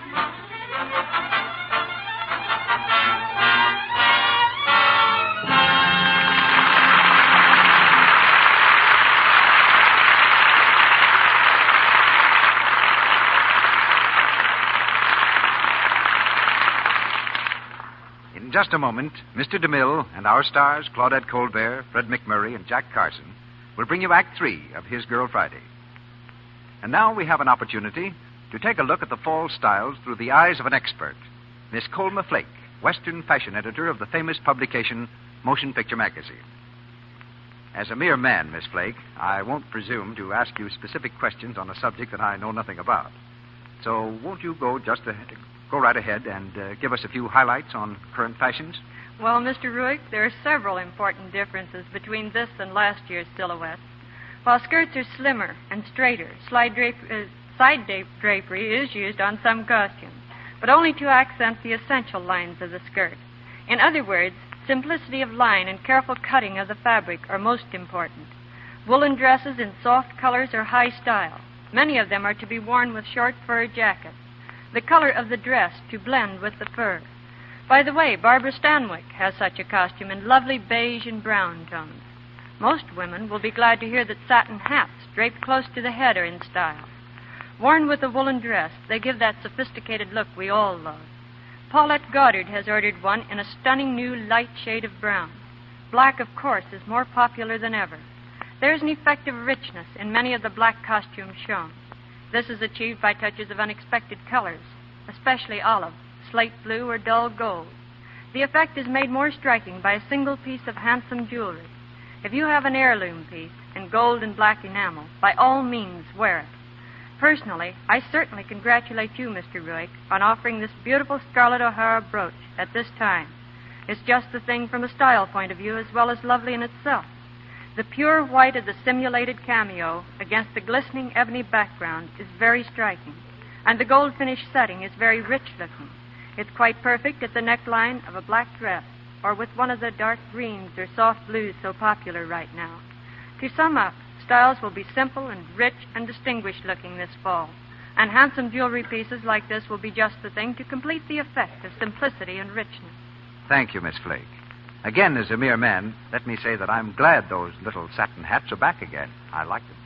In just a moment, Mister DeMille and our stars, Claudette Colbert, Fred McMurray, and Jack Carson, will bring you Act Three of His Girl Friday. And now we have an opportunity to take a look at the fall styles through the eyes of an expert, Miss Colma Flake, Western fashion editor of the famous publication Motion Picture Magazine. As a mere man, Miss Flake, I won't presume to ask you specific questions on a subject that I know nothing about. So won't you go just ahead, go right ahead and uh, give us a few highlights on current fashions? Well, Mister Ruick, there are several important differences between this and last year's silhouette. While skirts are slimmer and straighter, slide drape, uh, side dra- drapery is used on some costumes, but only to accent the essential lines of the skirt. In other words, simplicity of line and careful cutting of the fabric are most important. Woolen dresses in soft colors are high style. Many of them are to be worn with short fur jackets. The color of the dress to blend with the fur. By the way, Barbara Stanwyck has such a costume in lovely beige and brown tones. Most women will be glad to hear that satin hats draped close to the head are in style. Worn with a woolen dress, they give that sophisticated look we all love. Paulette Goddard has ordered one in a stunning new light shade of brown. Black, of course, is more popular than ever. There's an effect of richness in many of the black costumes shown. This is achieved by touches of unexpected colors, especially olive, slate blue, or dull gold. The effect is made more striking by a single piece of handsome jewelry. If you have an heirloom piece in gold and black enamel, by all means wear it. Personally, I certainly congratulate you, Mister Ruick, on offering this beautiful Scarlett O'Hara brooch at this time. It's just the thing from a style point of view as well as lovely in itself. The pure white of the simulated cameo against the glistening ebony background is very striking, and the gold finish setting is very rich looking. It's quite perfect at the neckline of a black dress, or with one of the dark greens or soft blues so popular right now. To sum up, styles will be simple and rich and distinguished looking this fall, and handsome jewelry pieces like this will be just the thing to complete the effect of simplicity and richness. Thank you, Miss Flake. Again, as a mere man, let me say that I'm glad those little satin hats are back again. I like them.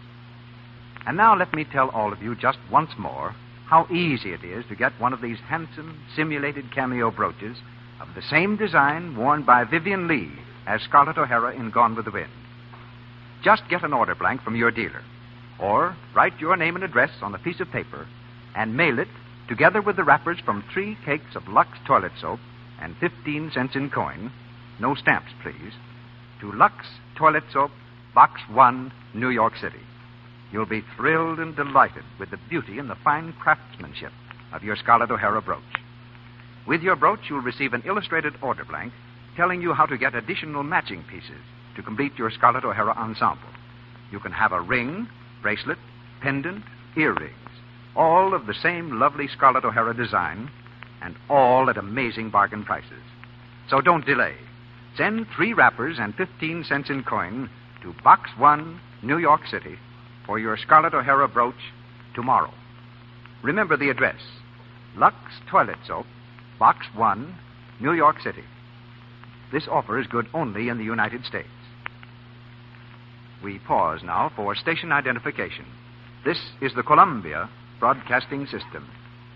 And now let me tell all of you just once more how easy it is to get one of these handsome, simulated cameo brooches of the same design worn by Vivian Lee as Scarlett O'Hara in Gone with the Wind. Just get an order blank from your dealer, or write your name and address on a piece of paper and mail it, together with the wrappers from three cakes of Lux toilet soap and fifteen cents in coin, no stamps, please, to Lux Toilet Soap, Box one, New York City. You'll be thrilled and delighted with the beauty and the fine craftsmanship of your Scarlett O'Hara brooch. With your brooch, you'll receive an illustrated order blank telling you how to get additional matching pieces to complete your Scarlett O'Hara ensemble. You can have a ring, bracelet, pendant, earrings, all of the same lovely Scarlett O'Hara design, and all at amazing bargain prices. So don't delay. Send three wrappers and fifteen cents in coin to Box one, New York City, for your Scarlett O'Hara brooch tomorrow. Remember the address: Lux Toilet Soap, Box one, New York City. This offer is good only in the United States. We pause now for station identification. This is the Columbia Broadcasting System.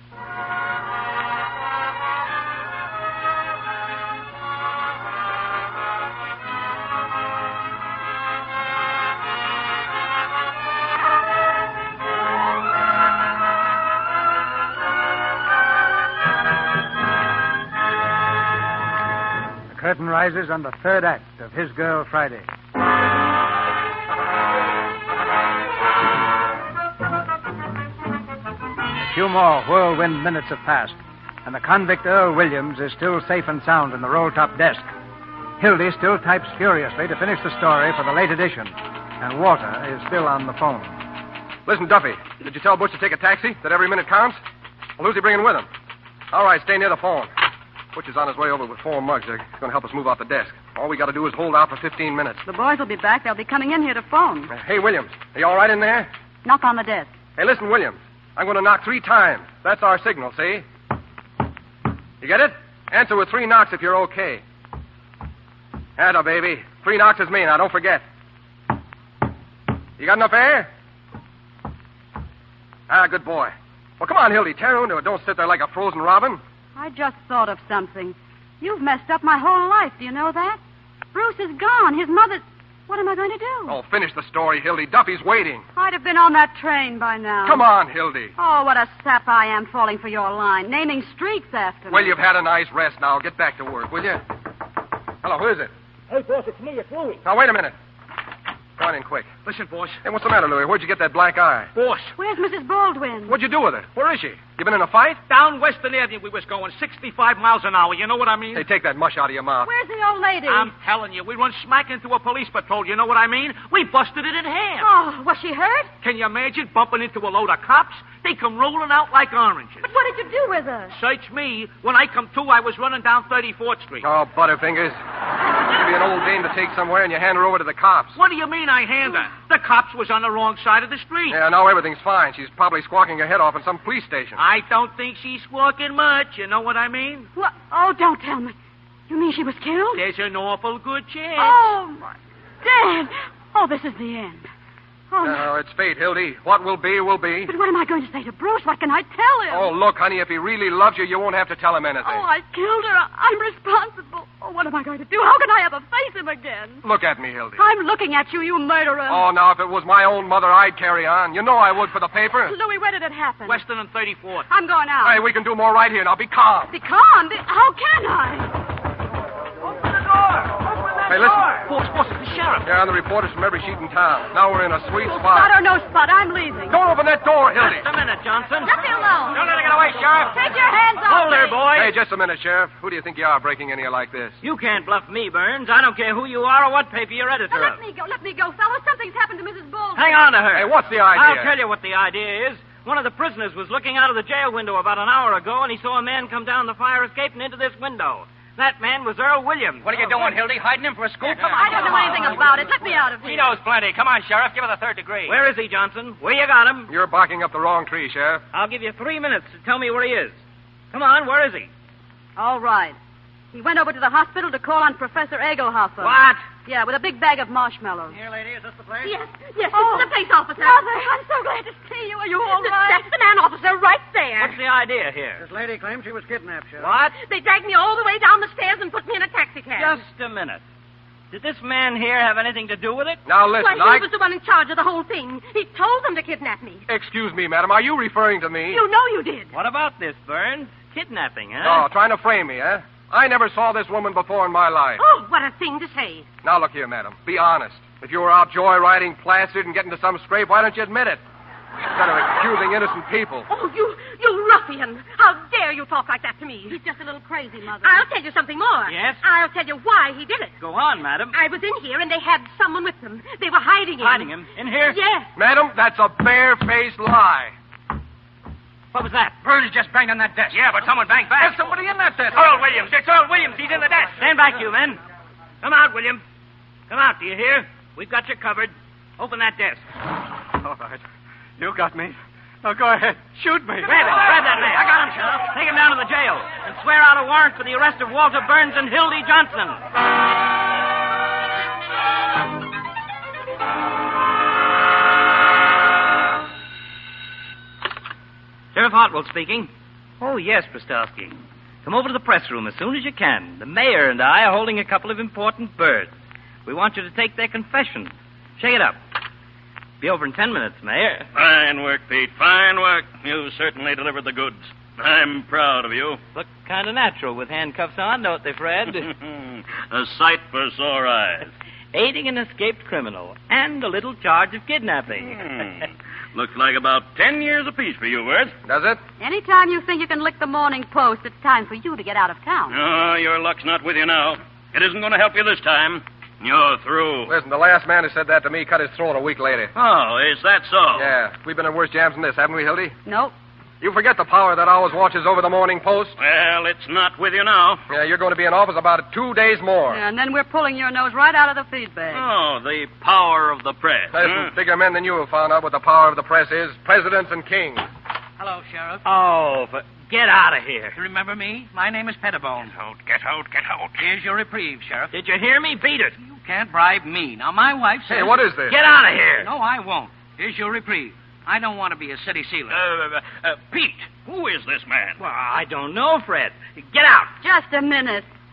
The curtain rises on the third act of His Girl Friday. A few more whirlwind minutes have passed, and the convict Earl Williams is still safe and sound in the roll-top desk. Hildy still types furiously to finish the story for the late edition, and Walter is still on the phone. Listen, Duffy, did you tell Butch to take a taxi, that every minute counts? Well, who's he bringing with him? All right, stay near the phone. Butch is on his way over with four mugs. They're going to help us move off the desk. All we got to do is hold out for fifteen minutes. The boys will be back. They'll be coming in here to phone. Uh, hey, Williams, are you all right in there? Knock on the desk. Hey, listen, Williams. I'm going to knock three times. That's our signal, see? You get it? Answer with three knocks if you're okay. Atta, baby. Three knocks is me, now don't forget. You got enough air? Ah, good boy. Well, come on, Hildy. Tear into it. Don't sit there like a frozen robin. I just thought of something. You've messed up my whole life. Do you know that? Bruce is gone. His mother... What am I going to do? Oh, finish the story, Hildy. Duffy's waiting. I'd have been on that train by now. Come on, Hildy. Oh, what a sap I am falling for your line. Naming streets after me. Well, you've had a nice rest now. Get back to work, will you? Hello, who is it? Hey, boss, it's me. It's Louie. Now, wait a minute. Go on in quick. Listen, boss. Hey, what's the matter, Louie? Where'd you get that black eye? Boss. Where's Missus Baldwin? What'd you do with her? Where is she? You been in a fight? Down Western Avenue we was going, sixty-five miles an hour. You know what I mean? Hey, take that mush out of your mouth. Where's the old lady? I'm telling you, we run smack into a police patrol. You know what I mean? We busted it in half. Oh, was she hurt? Can you imagine bumping into a load of cops? They come rolling out like oranges. But what did you do with her? Search me. When I come to, I was running down thirty-fourth Street. Oh, Butterfingers. You'd be an old dame to take somewhere and you hand her over to the cops. What do you mean I hand her? The cops was on the wrong side of the street. Yeah, now everything's fine. She's probably squawking her head off in some police station. I don't think she's squawking much. You know what I mean? What? Oh, don't tell me. You mean she was killed? There's an awful good chance. Oh, my Dad. Oh, this is the end. Oh, no, it's fate, Hildy. What will be, will be. But what am I going to say to Bruce? What can I tell him? Oh, look, honey, if he really loves you, you won't have to tell him anything. Oh, I killed her. I'm responsible. Oh, what am I going to do? How can I ever face him again? Look at me, Hildy. I'm looking at you, you murderer. Oh, now, if it was my own mother, I'd carry on. You know I would for the paper. Louis, where did it happen? Western and thirty-fourth. I'm going out. Hey, we can do more right here. Now, be calm. Be calm? Be- How can I? Open the door. Open that Hey, listen. door. Boss, boss, it's the sheriff. Yeah, and the reporters from every sheet in town. Now we're in a sweet Spot spot. or no spot, I'm leaving. Don't open that door, Hildy. Just a minute, Johnson. Let me alone. Don't let her get away, Sheriff. Take your hands off Hold her, me. boy. Hey, just a minute, Sheriff. Who do you think you are breaking in here like this? You can't bluff me, Burns. I don't care who you are or what paper you're editor Now, let of. me go. Let me go, fellas. Something's happened to Missus Baldwin. Hang on to her. Hey, what's the idea? I'll tell you what the idea is. One of the prisoners was looking out of the jail window about an hour ago, and he saw a man come down the fire escape and into this window. That man was Earl Williams. What are you doing, Hildy? Hiding him for a scoop? Come on. I don't know anything about it. Let me out of here. He knows plenty. Come on, Sheriff. Give her the third degree. Where is he, Johnson? Where you got him? You're barking up the wrong tree, Sheriff. I'll give you three minutes to tell me where he is. Come on, where is he? All right. He went over to the hospital to call on Professor Egelhofer. What? Yeah, with a big bag of marshmallows. Here, lady, is this the place? Yes, yes, oh, this is the police officer. Mother, I'm so glad to see you. Are you all right? That's the man officer right there. What's the idea here? This lady claims she was kidnapped, Sheriff. What? They dragged me all the way down the stairs and put me in a taxi cab. Just a minute. Did this man here have anything to do with it? Now, listen, Why, I... he was the one in charge of the whole thing. He told them to kidnap me. Excuse me, madam. Are you referring to me? You know you did. What about this, Burns? Kidnapping, huh? Oh, trying to frame me, eh? I never saw this woman before in my life. Oh, what a thing to say. Now, look here, madam. Be honest. If you were out joyriding, plastered, and getting into some scrape, why don't you admit it? Instead of accusing innocent people. Oh, you, you ruffian. How dare you talk like that to me? He's just a little crazy, Mother. I'll tell you something more. Yes? I'll tell you why he did it. Go on, madam. I was in here, and they had someone with them. They were hiding him. Hiding him? In here? Yes. Madam, that's a bare-faced lie. What was that? Burns just banged on that desk. Yeah, but someone banged back. There's somebody in that desk. Earl Williams. It's Earl Williams. He's in the desk. Stand back, you men. Come out, William. Come out, do you hear? We've got you covered. Open that desk. All right. You got me. Now go ahead. Shoot me. Grab him. Grab that man. I got him, Sheriff. Take him down to the jail and swear out a warrant for the arrest of Walter Burns and Hildy Johnson. Sheriff Hartwell speaking. Oh, yes, Prostowski. Come over to the press room as soon as you can. The mayor and I are holding a couple of important birds. We want you to take their confession. Shake it up. Be over in ten minutes, Mayor. Fine work, Pete. Fine work. You certainly delivered the goods. I'm proud of you. Look kind of natural with handcuffs on, don't they, Fred? A sight for sore eyes. Aiding an escaped criminal and a little charge of kidnapping. Hmm. Looks like about ten years apiece for you, Worth. Does it? Anytime you think you can lick the Morning Post, it's time for you to get out of town. Oh, your luck's not with you now. It isn't going to help you this time. You're through. Listen, the last man who said that to me cut his throat a week later. Oh, is that so? Yeah. We've been in worse jams than this, haven't we, Hildy? Nope. You forget the power that always watches over the Morning Post? Well, it's not with you now. Yeah, you're going to be in office about two days more. Yeah, and then we're pulling your nose right out of the feed bag. Oh, the power of the press. Listen, huh? bigger men than you have found out what the power of the press is. Presidents and kings. Hello, Sheriff. Oh, but get out of here. You remember me? My name is Pettibone. Get out, get out, get out. Here's your reprieve, Sheriff. Did you hear me? Beat it. You can't bribe me. Now, my wife says... Hey, what is this? Get out of here. No, I won't. Here's your reprieve. I don't want to be a city sealer. Uh, uh, uh, Pete, who is this man? Well, I don't know, Fred. Get out. Just a minute.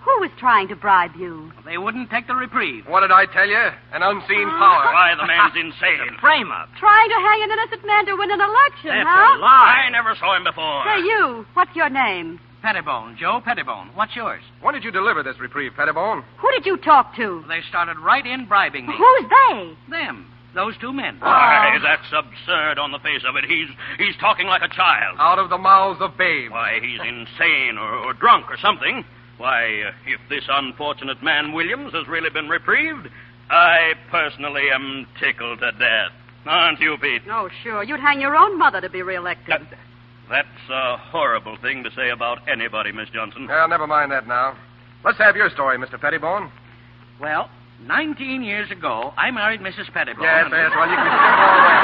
Who was trying to bribe you? They wouldn't take the reprieve. What did I tell you? An unseen power. Why, the man's insane. Frame up. Trying to hang an innocent man to win an election, That's huh? a lie. I never saw him before. Hey, you. What's your name? Pettibone, Joe Pettibone. What's yours? When did you deliver this reprieve, Pettibone? Who did you talk to? They started right in bribing me. Who's they? Them. Those two men. Why, that's absurd on the face of it. He's he's talking like a child. Out of the mouths of babes. Why, he's insane or, or drunk or something. Why, uh, if this unfortunate man, Williams, has really been reprieved, I personally am tickled to death. Aren't you, Pete? Oh, sure. You'd hang your own mother to be reelected. That, that's a horrible thing to say about anybody, Miss Johnson. Well, never mind that now. Let's have your story, Mister Pettibone. Well, nineteen years ago, I married Missus Pettibone. Yes, yes, well, you can skip all that.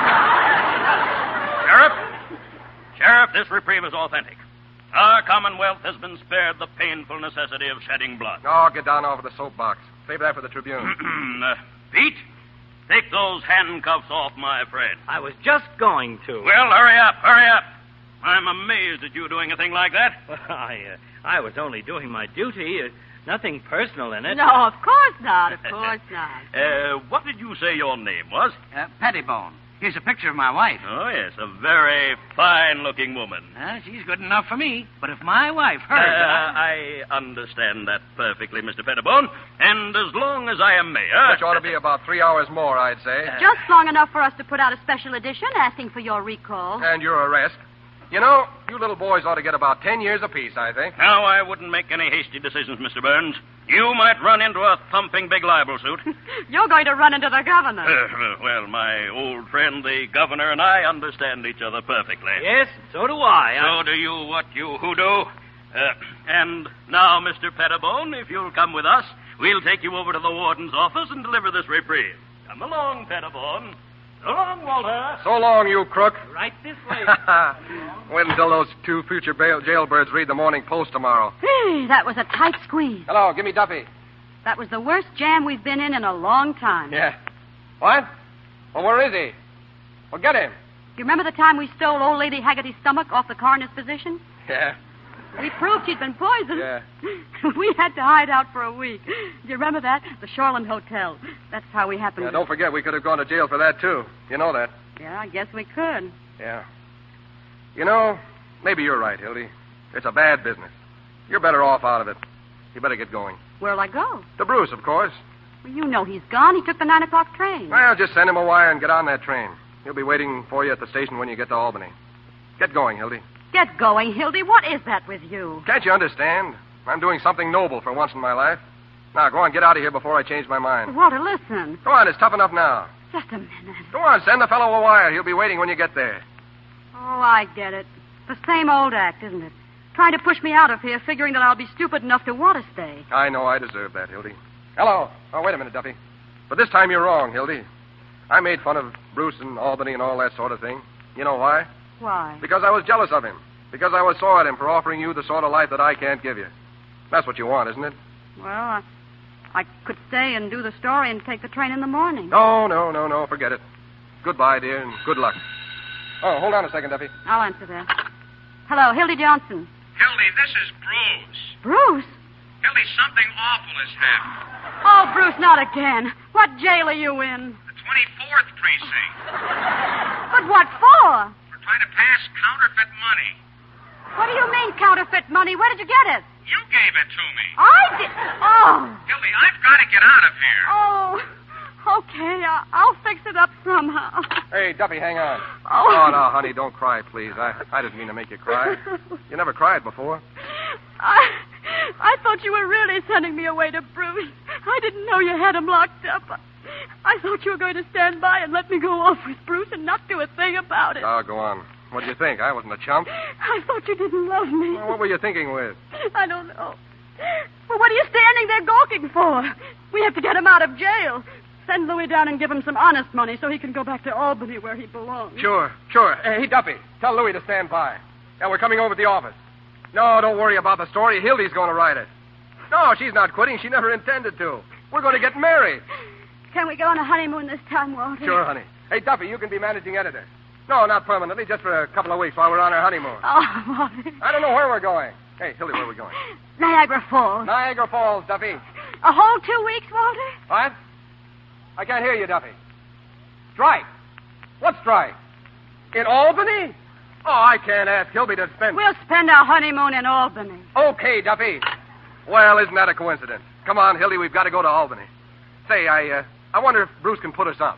Sheriff? Sheriff, this reprieve is authentic. Our Commonwealth has been spared the painful necessity of shedding blood. Oh, get down off of the soapbox. Save that for the Tribune. uh, Pete, take those handcuffs off, my friend. I was just going to. Well, hurry up, hurry up. I'm amazed at you doing a thing like that. Well, I, uh, I was only doing my duty. Uh, nothing personal in it. No, of course not. Of course not. uh, what did you say your name was? Uh, Pettibone. Here's a picture of my wife. Oh, yes, a very fine-looking woman. Uh, she's good enough for me. But if my wife heard... Uh, I understand that perfectly, Mister Pettibone. And as long as I am mayor... Which ought to be about three hours more, I'd say. Just long enough for us to put out a special edition asking for your recall. And your arrest. You know, you little boys ought to get about ten years apiece, I think. Now, I wouldn't make any hasty decisions, Mister Burns. You might run into a thumping big libel suit. You're going to run into the governor. Uh, well, my old friend, the governor, and I understand each other perfectly. Yes, so do I. So I... do you what you who do. Uh, and now, Mister Pettibone, if you'll come with us, we'll take you over to the warden's office and deliver this reprieve. Come along, Pettibone. So long, Walter. So long, you crook. Right this way. Wait until those two future bail- jailbirds read the Morning Post tomorrow. Hey, that was a tight squeeze. Hello, give me Duffy. That was the worst jam we've been in in a long time. Yeah. What? Well, where is he? Well, get him. You remember the time we stole old Lady Haggerty's stomach off the coroner's physician? Yeah. We proved she'd been poisoned. Yeah. We had to hide out for a week. Do you remember that? The Shoreland Hotel. That's how we happened Yeah, to... don't forget, we could have gone to jail for that, too. You know that. Yeah, I guess we could. Yeah. You know, maybe you're right, Hildy. It's a bad business. You're better off out of it. You better get going. Where'll I go? To Bruce, of course. Well, you know he's gone. He took the nine o'clock train. Well, just send him a wire and get on that train. He'll be waiting for you at the station when you get to Albany. Get going, Hildy. Get going, Hildy. What is that with you? Can't you understand? I'm doing something noble for once in my life. Now, go on, get out of here before I change my mind. Walter, listen. Go on, it's tough enough now. Just a minute. Go on, send the fellow a wire. He'll be waiting when you get there. Oh, I get it. The same old act, isn't it? Trying to push me out of here, figuring that I'll be stupid enough to want to stay. I know I deserve that, Hildy. Hello. Oh, wait a minute, Duffy. But this time you're wrong, Hildy. I made fun of Bruce and Albany and all that sort of thing. You know why? Why? Because I was jealous of him. Because I was sore at him for offering you the sort of life that I can't give you. That's what you want, isn't it? Well, I, I could stay and do the story and take the train in the morning. No, no, no, no. Forget it. Goodbye, dear, and good luck. Oh, hold on a second, Duffy. I'll answer that. Hello, Hildy Johnson. Hildy, this is Bruce. Bruce? Hildy, something awful has happened. Oh, Bruce, not again. What jail are you in? The twenty-fourth precinct. But what for? We're trying to pass counterfeit money. What do you mean, counterfeit money? Where did you get it? You gave it to me. I did. Oh. Hildy, I've got to get out of here. Oh. Okay, I- I'll fix it up somehow. Hey, Duffy, hang on. Oh. Oh, no, honey, don't cry, please. I, I didn't mean to make you cry. You never cried before. I, I thought you were really sending me away to Bruce. I didn't know you had him locked up. I thought you were going to stand by and let me go off with Bruce and not do a thing about it. Oh, go on. What do you think? I wasn't a chump. I thought you didn't love me. Well, what were you thinking with? I don't know. Well, what are you standing there gawking for? We have to get him out of jail. Send Louis down and give him some honest money so he can go back to Albany where he belongs. Sure, sure. Hey, Duffy, tell Louis to stand by. Yeah, we're coming over to the office. No, don't worry about the story. Hildy's going to write it. No, she's not quitting. She never intended to. We're going to get married. Can we go on a honeymoon this time, Walter? Sure, honey. Hey, Duffy, you can be managing editor. No, not permanently, just for a couple of weeks while we're on our honeymoon. Oh, Walter. I don't know where we're going. Hey, Hildy, where are we going? Niagara Falls. Niagara Falls, Duffy. A whole two weeks, Walter? What? I can't hear you, Duffy. Strike. What strike? In Albany? Oh, I can't ask Hildy to spend... We'll spend our honeymoon in Albany. Okay, Duffy. Well, isn't that a coincidence? Come on, Hildy, we've got to go to Albany. Say, I, uh, I wonder if Bruce can put us up.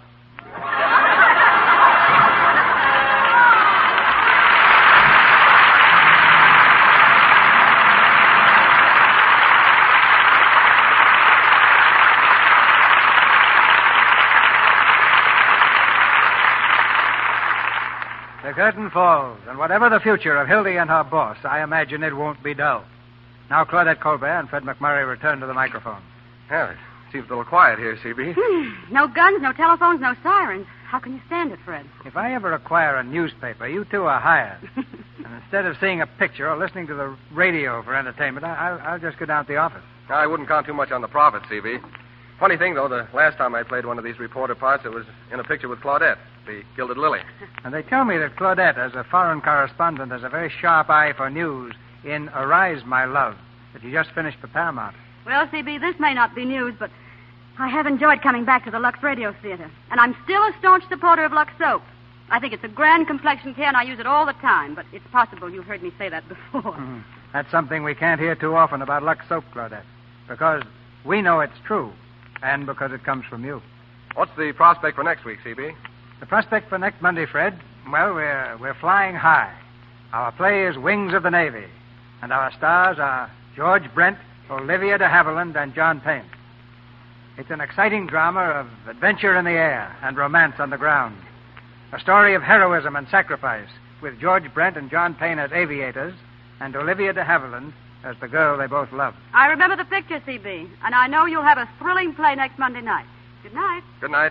The curtain falls, and whatever the future of Hildy and her boss, I imagine it won't be dull. Now Claudette Colbert and Fred McMurray return to the microphone. Yeah, it seems a little quiet here, C B. Hmm. No guns, no telephones, no sirens. How can you stand it, Fred? If I ever acquire a newspaper, you two are hired. And instead of seeing a picture or listening to the radio for entertainment, I- I'll, I'll just go down to the office. I wouldn't count too much on the profit, C B. Funny thing, though, the last time I played one of these reporter parts, it was in a picture with Claudette, the Gilded Lily. And they tell me that Claudette, as a foreign correspondent, has a very sharp eye for news in Arise, My Love, that you just finished for Paramount. Well, C B, this may not be news, but I have enjoyed coming back to the Lux Radio Theater. And I'm still a staunch supporter of Lux Soap. I think it's a grand complexion care, and I use it all the time. But it's possible you've heard me say that before. Mm-hmm. That's something we can't hear too often about Lux Soap, Claudette. Because we know it's true, and because it comes from you. What's the prospect for next week, C B? The prospect for next Monday, Fred, well, we're, we're flying high. Our play is Wings of the Navy, and our stars are George Brent, Olivia de Havilland, and John Payne. It's an exciting drama of adventure in the air and romance on the ground. A story of heroism and sacrifice, with George Brent and John Payne as aviators, and Olivia de Havilland as the girl they both love. I remember the picture, C B, and I know you'll have a thrilling play next Monday night. Good night. Good night.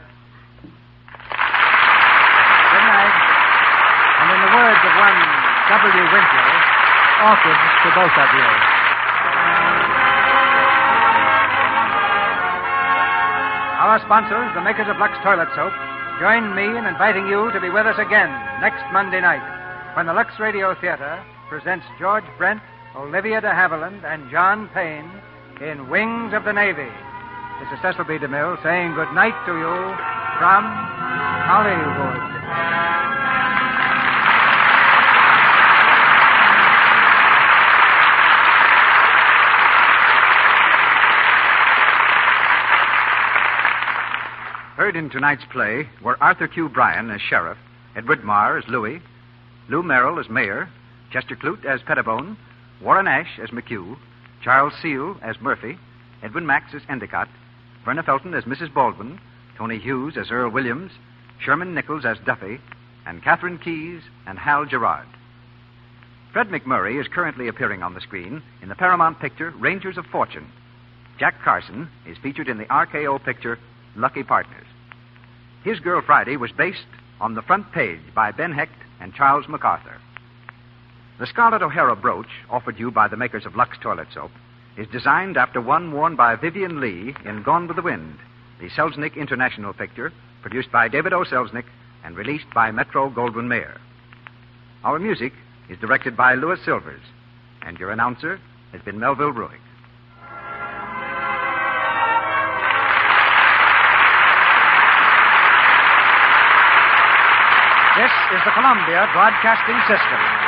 Good night. And in the words of one W. Winkler, awkward to both of you. Our sponsors, the makers of Lux Toilet Soap, join me in inviting you to be with us again next Monday night when the Lux Radio Theater presents George Brent, Olivia de Havilland, and John Payne in Wings of the Navy. This is Cecil B. DeMille saying good night to you from Hollywood. Heard in tonight's play were Arthur Q. Bryan as sheriff, Edward Marr as Louis, Lou Merrill as mayor, Chester Clute as Pettibone, Warren Ash as McHugh, Charles Seal as Murphy, Edwin Max as Endicott, Verna Felton as Missus Baldwin, Tony Hughes as Earl Williams, Sherman Nichols as Duffy, and Catherine Keyes and Hal Gerard. Fred McMurray is currently appearing on the screen in the Paramount picture Rangers of Fortune. Jack Carson is featured in the R K O picture Lucky Partners. His Girl Friday was based on the front page by Ben Hecht and Charles MacArthur. The Scarlett O'Hara brooch, offered you by the makers of Lux Toilet Soap, is designed after one worn by Vivian Lee in Gone with the Wind, the Selznick International picture, produced by David O. Selznick and released by Metro Goldwyn Mayer. Our music is directed by Louis Silvers, and your announcer has been Melville Ruick. This is the Columbia Broadcasting System.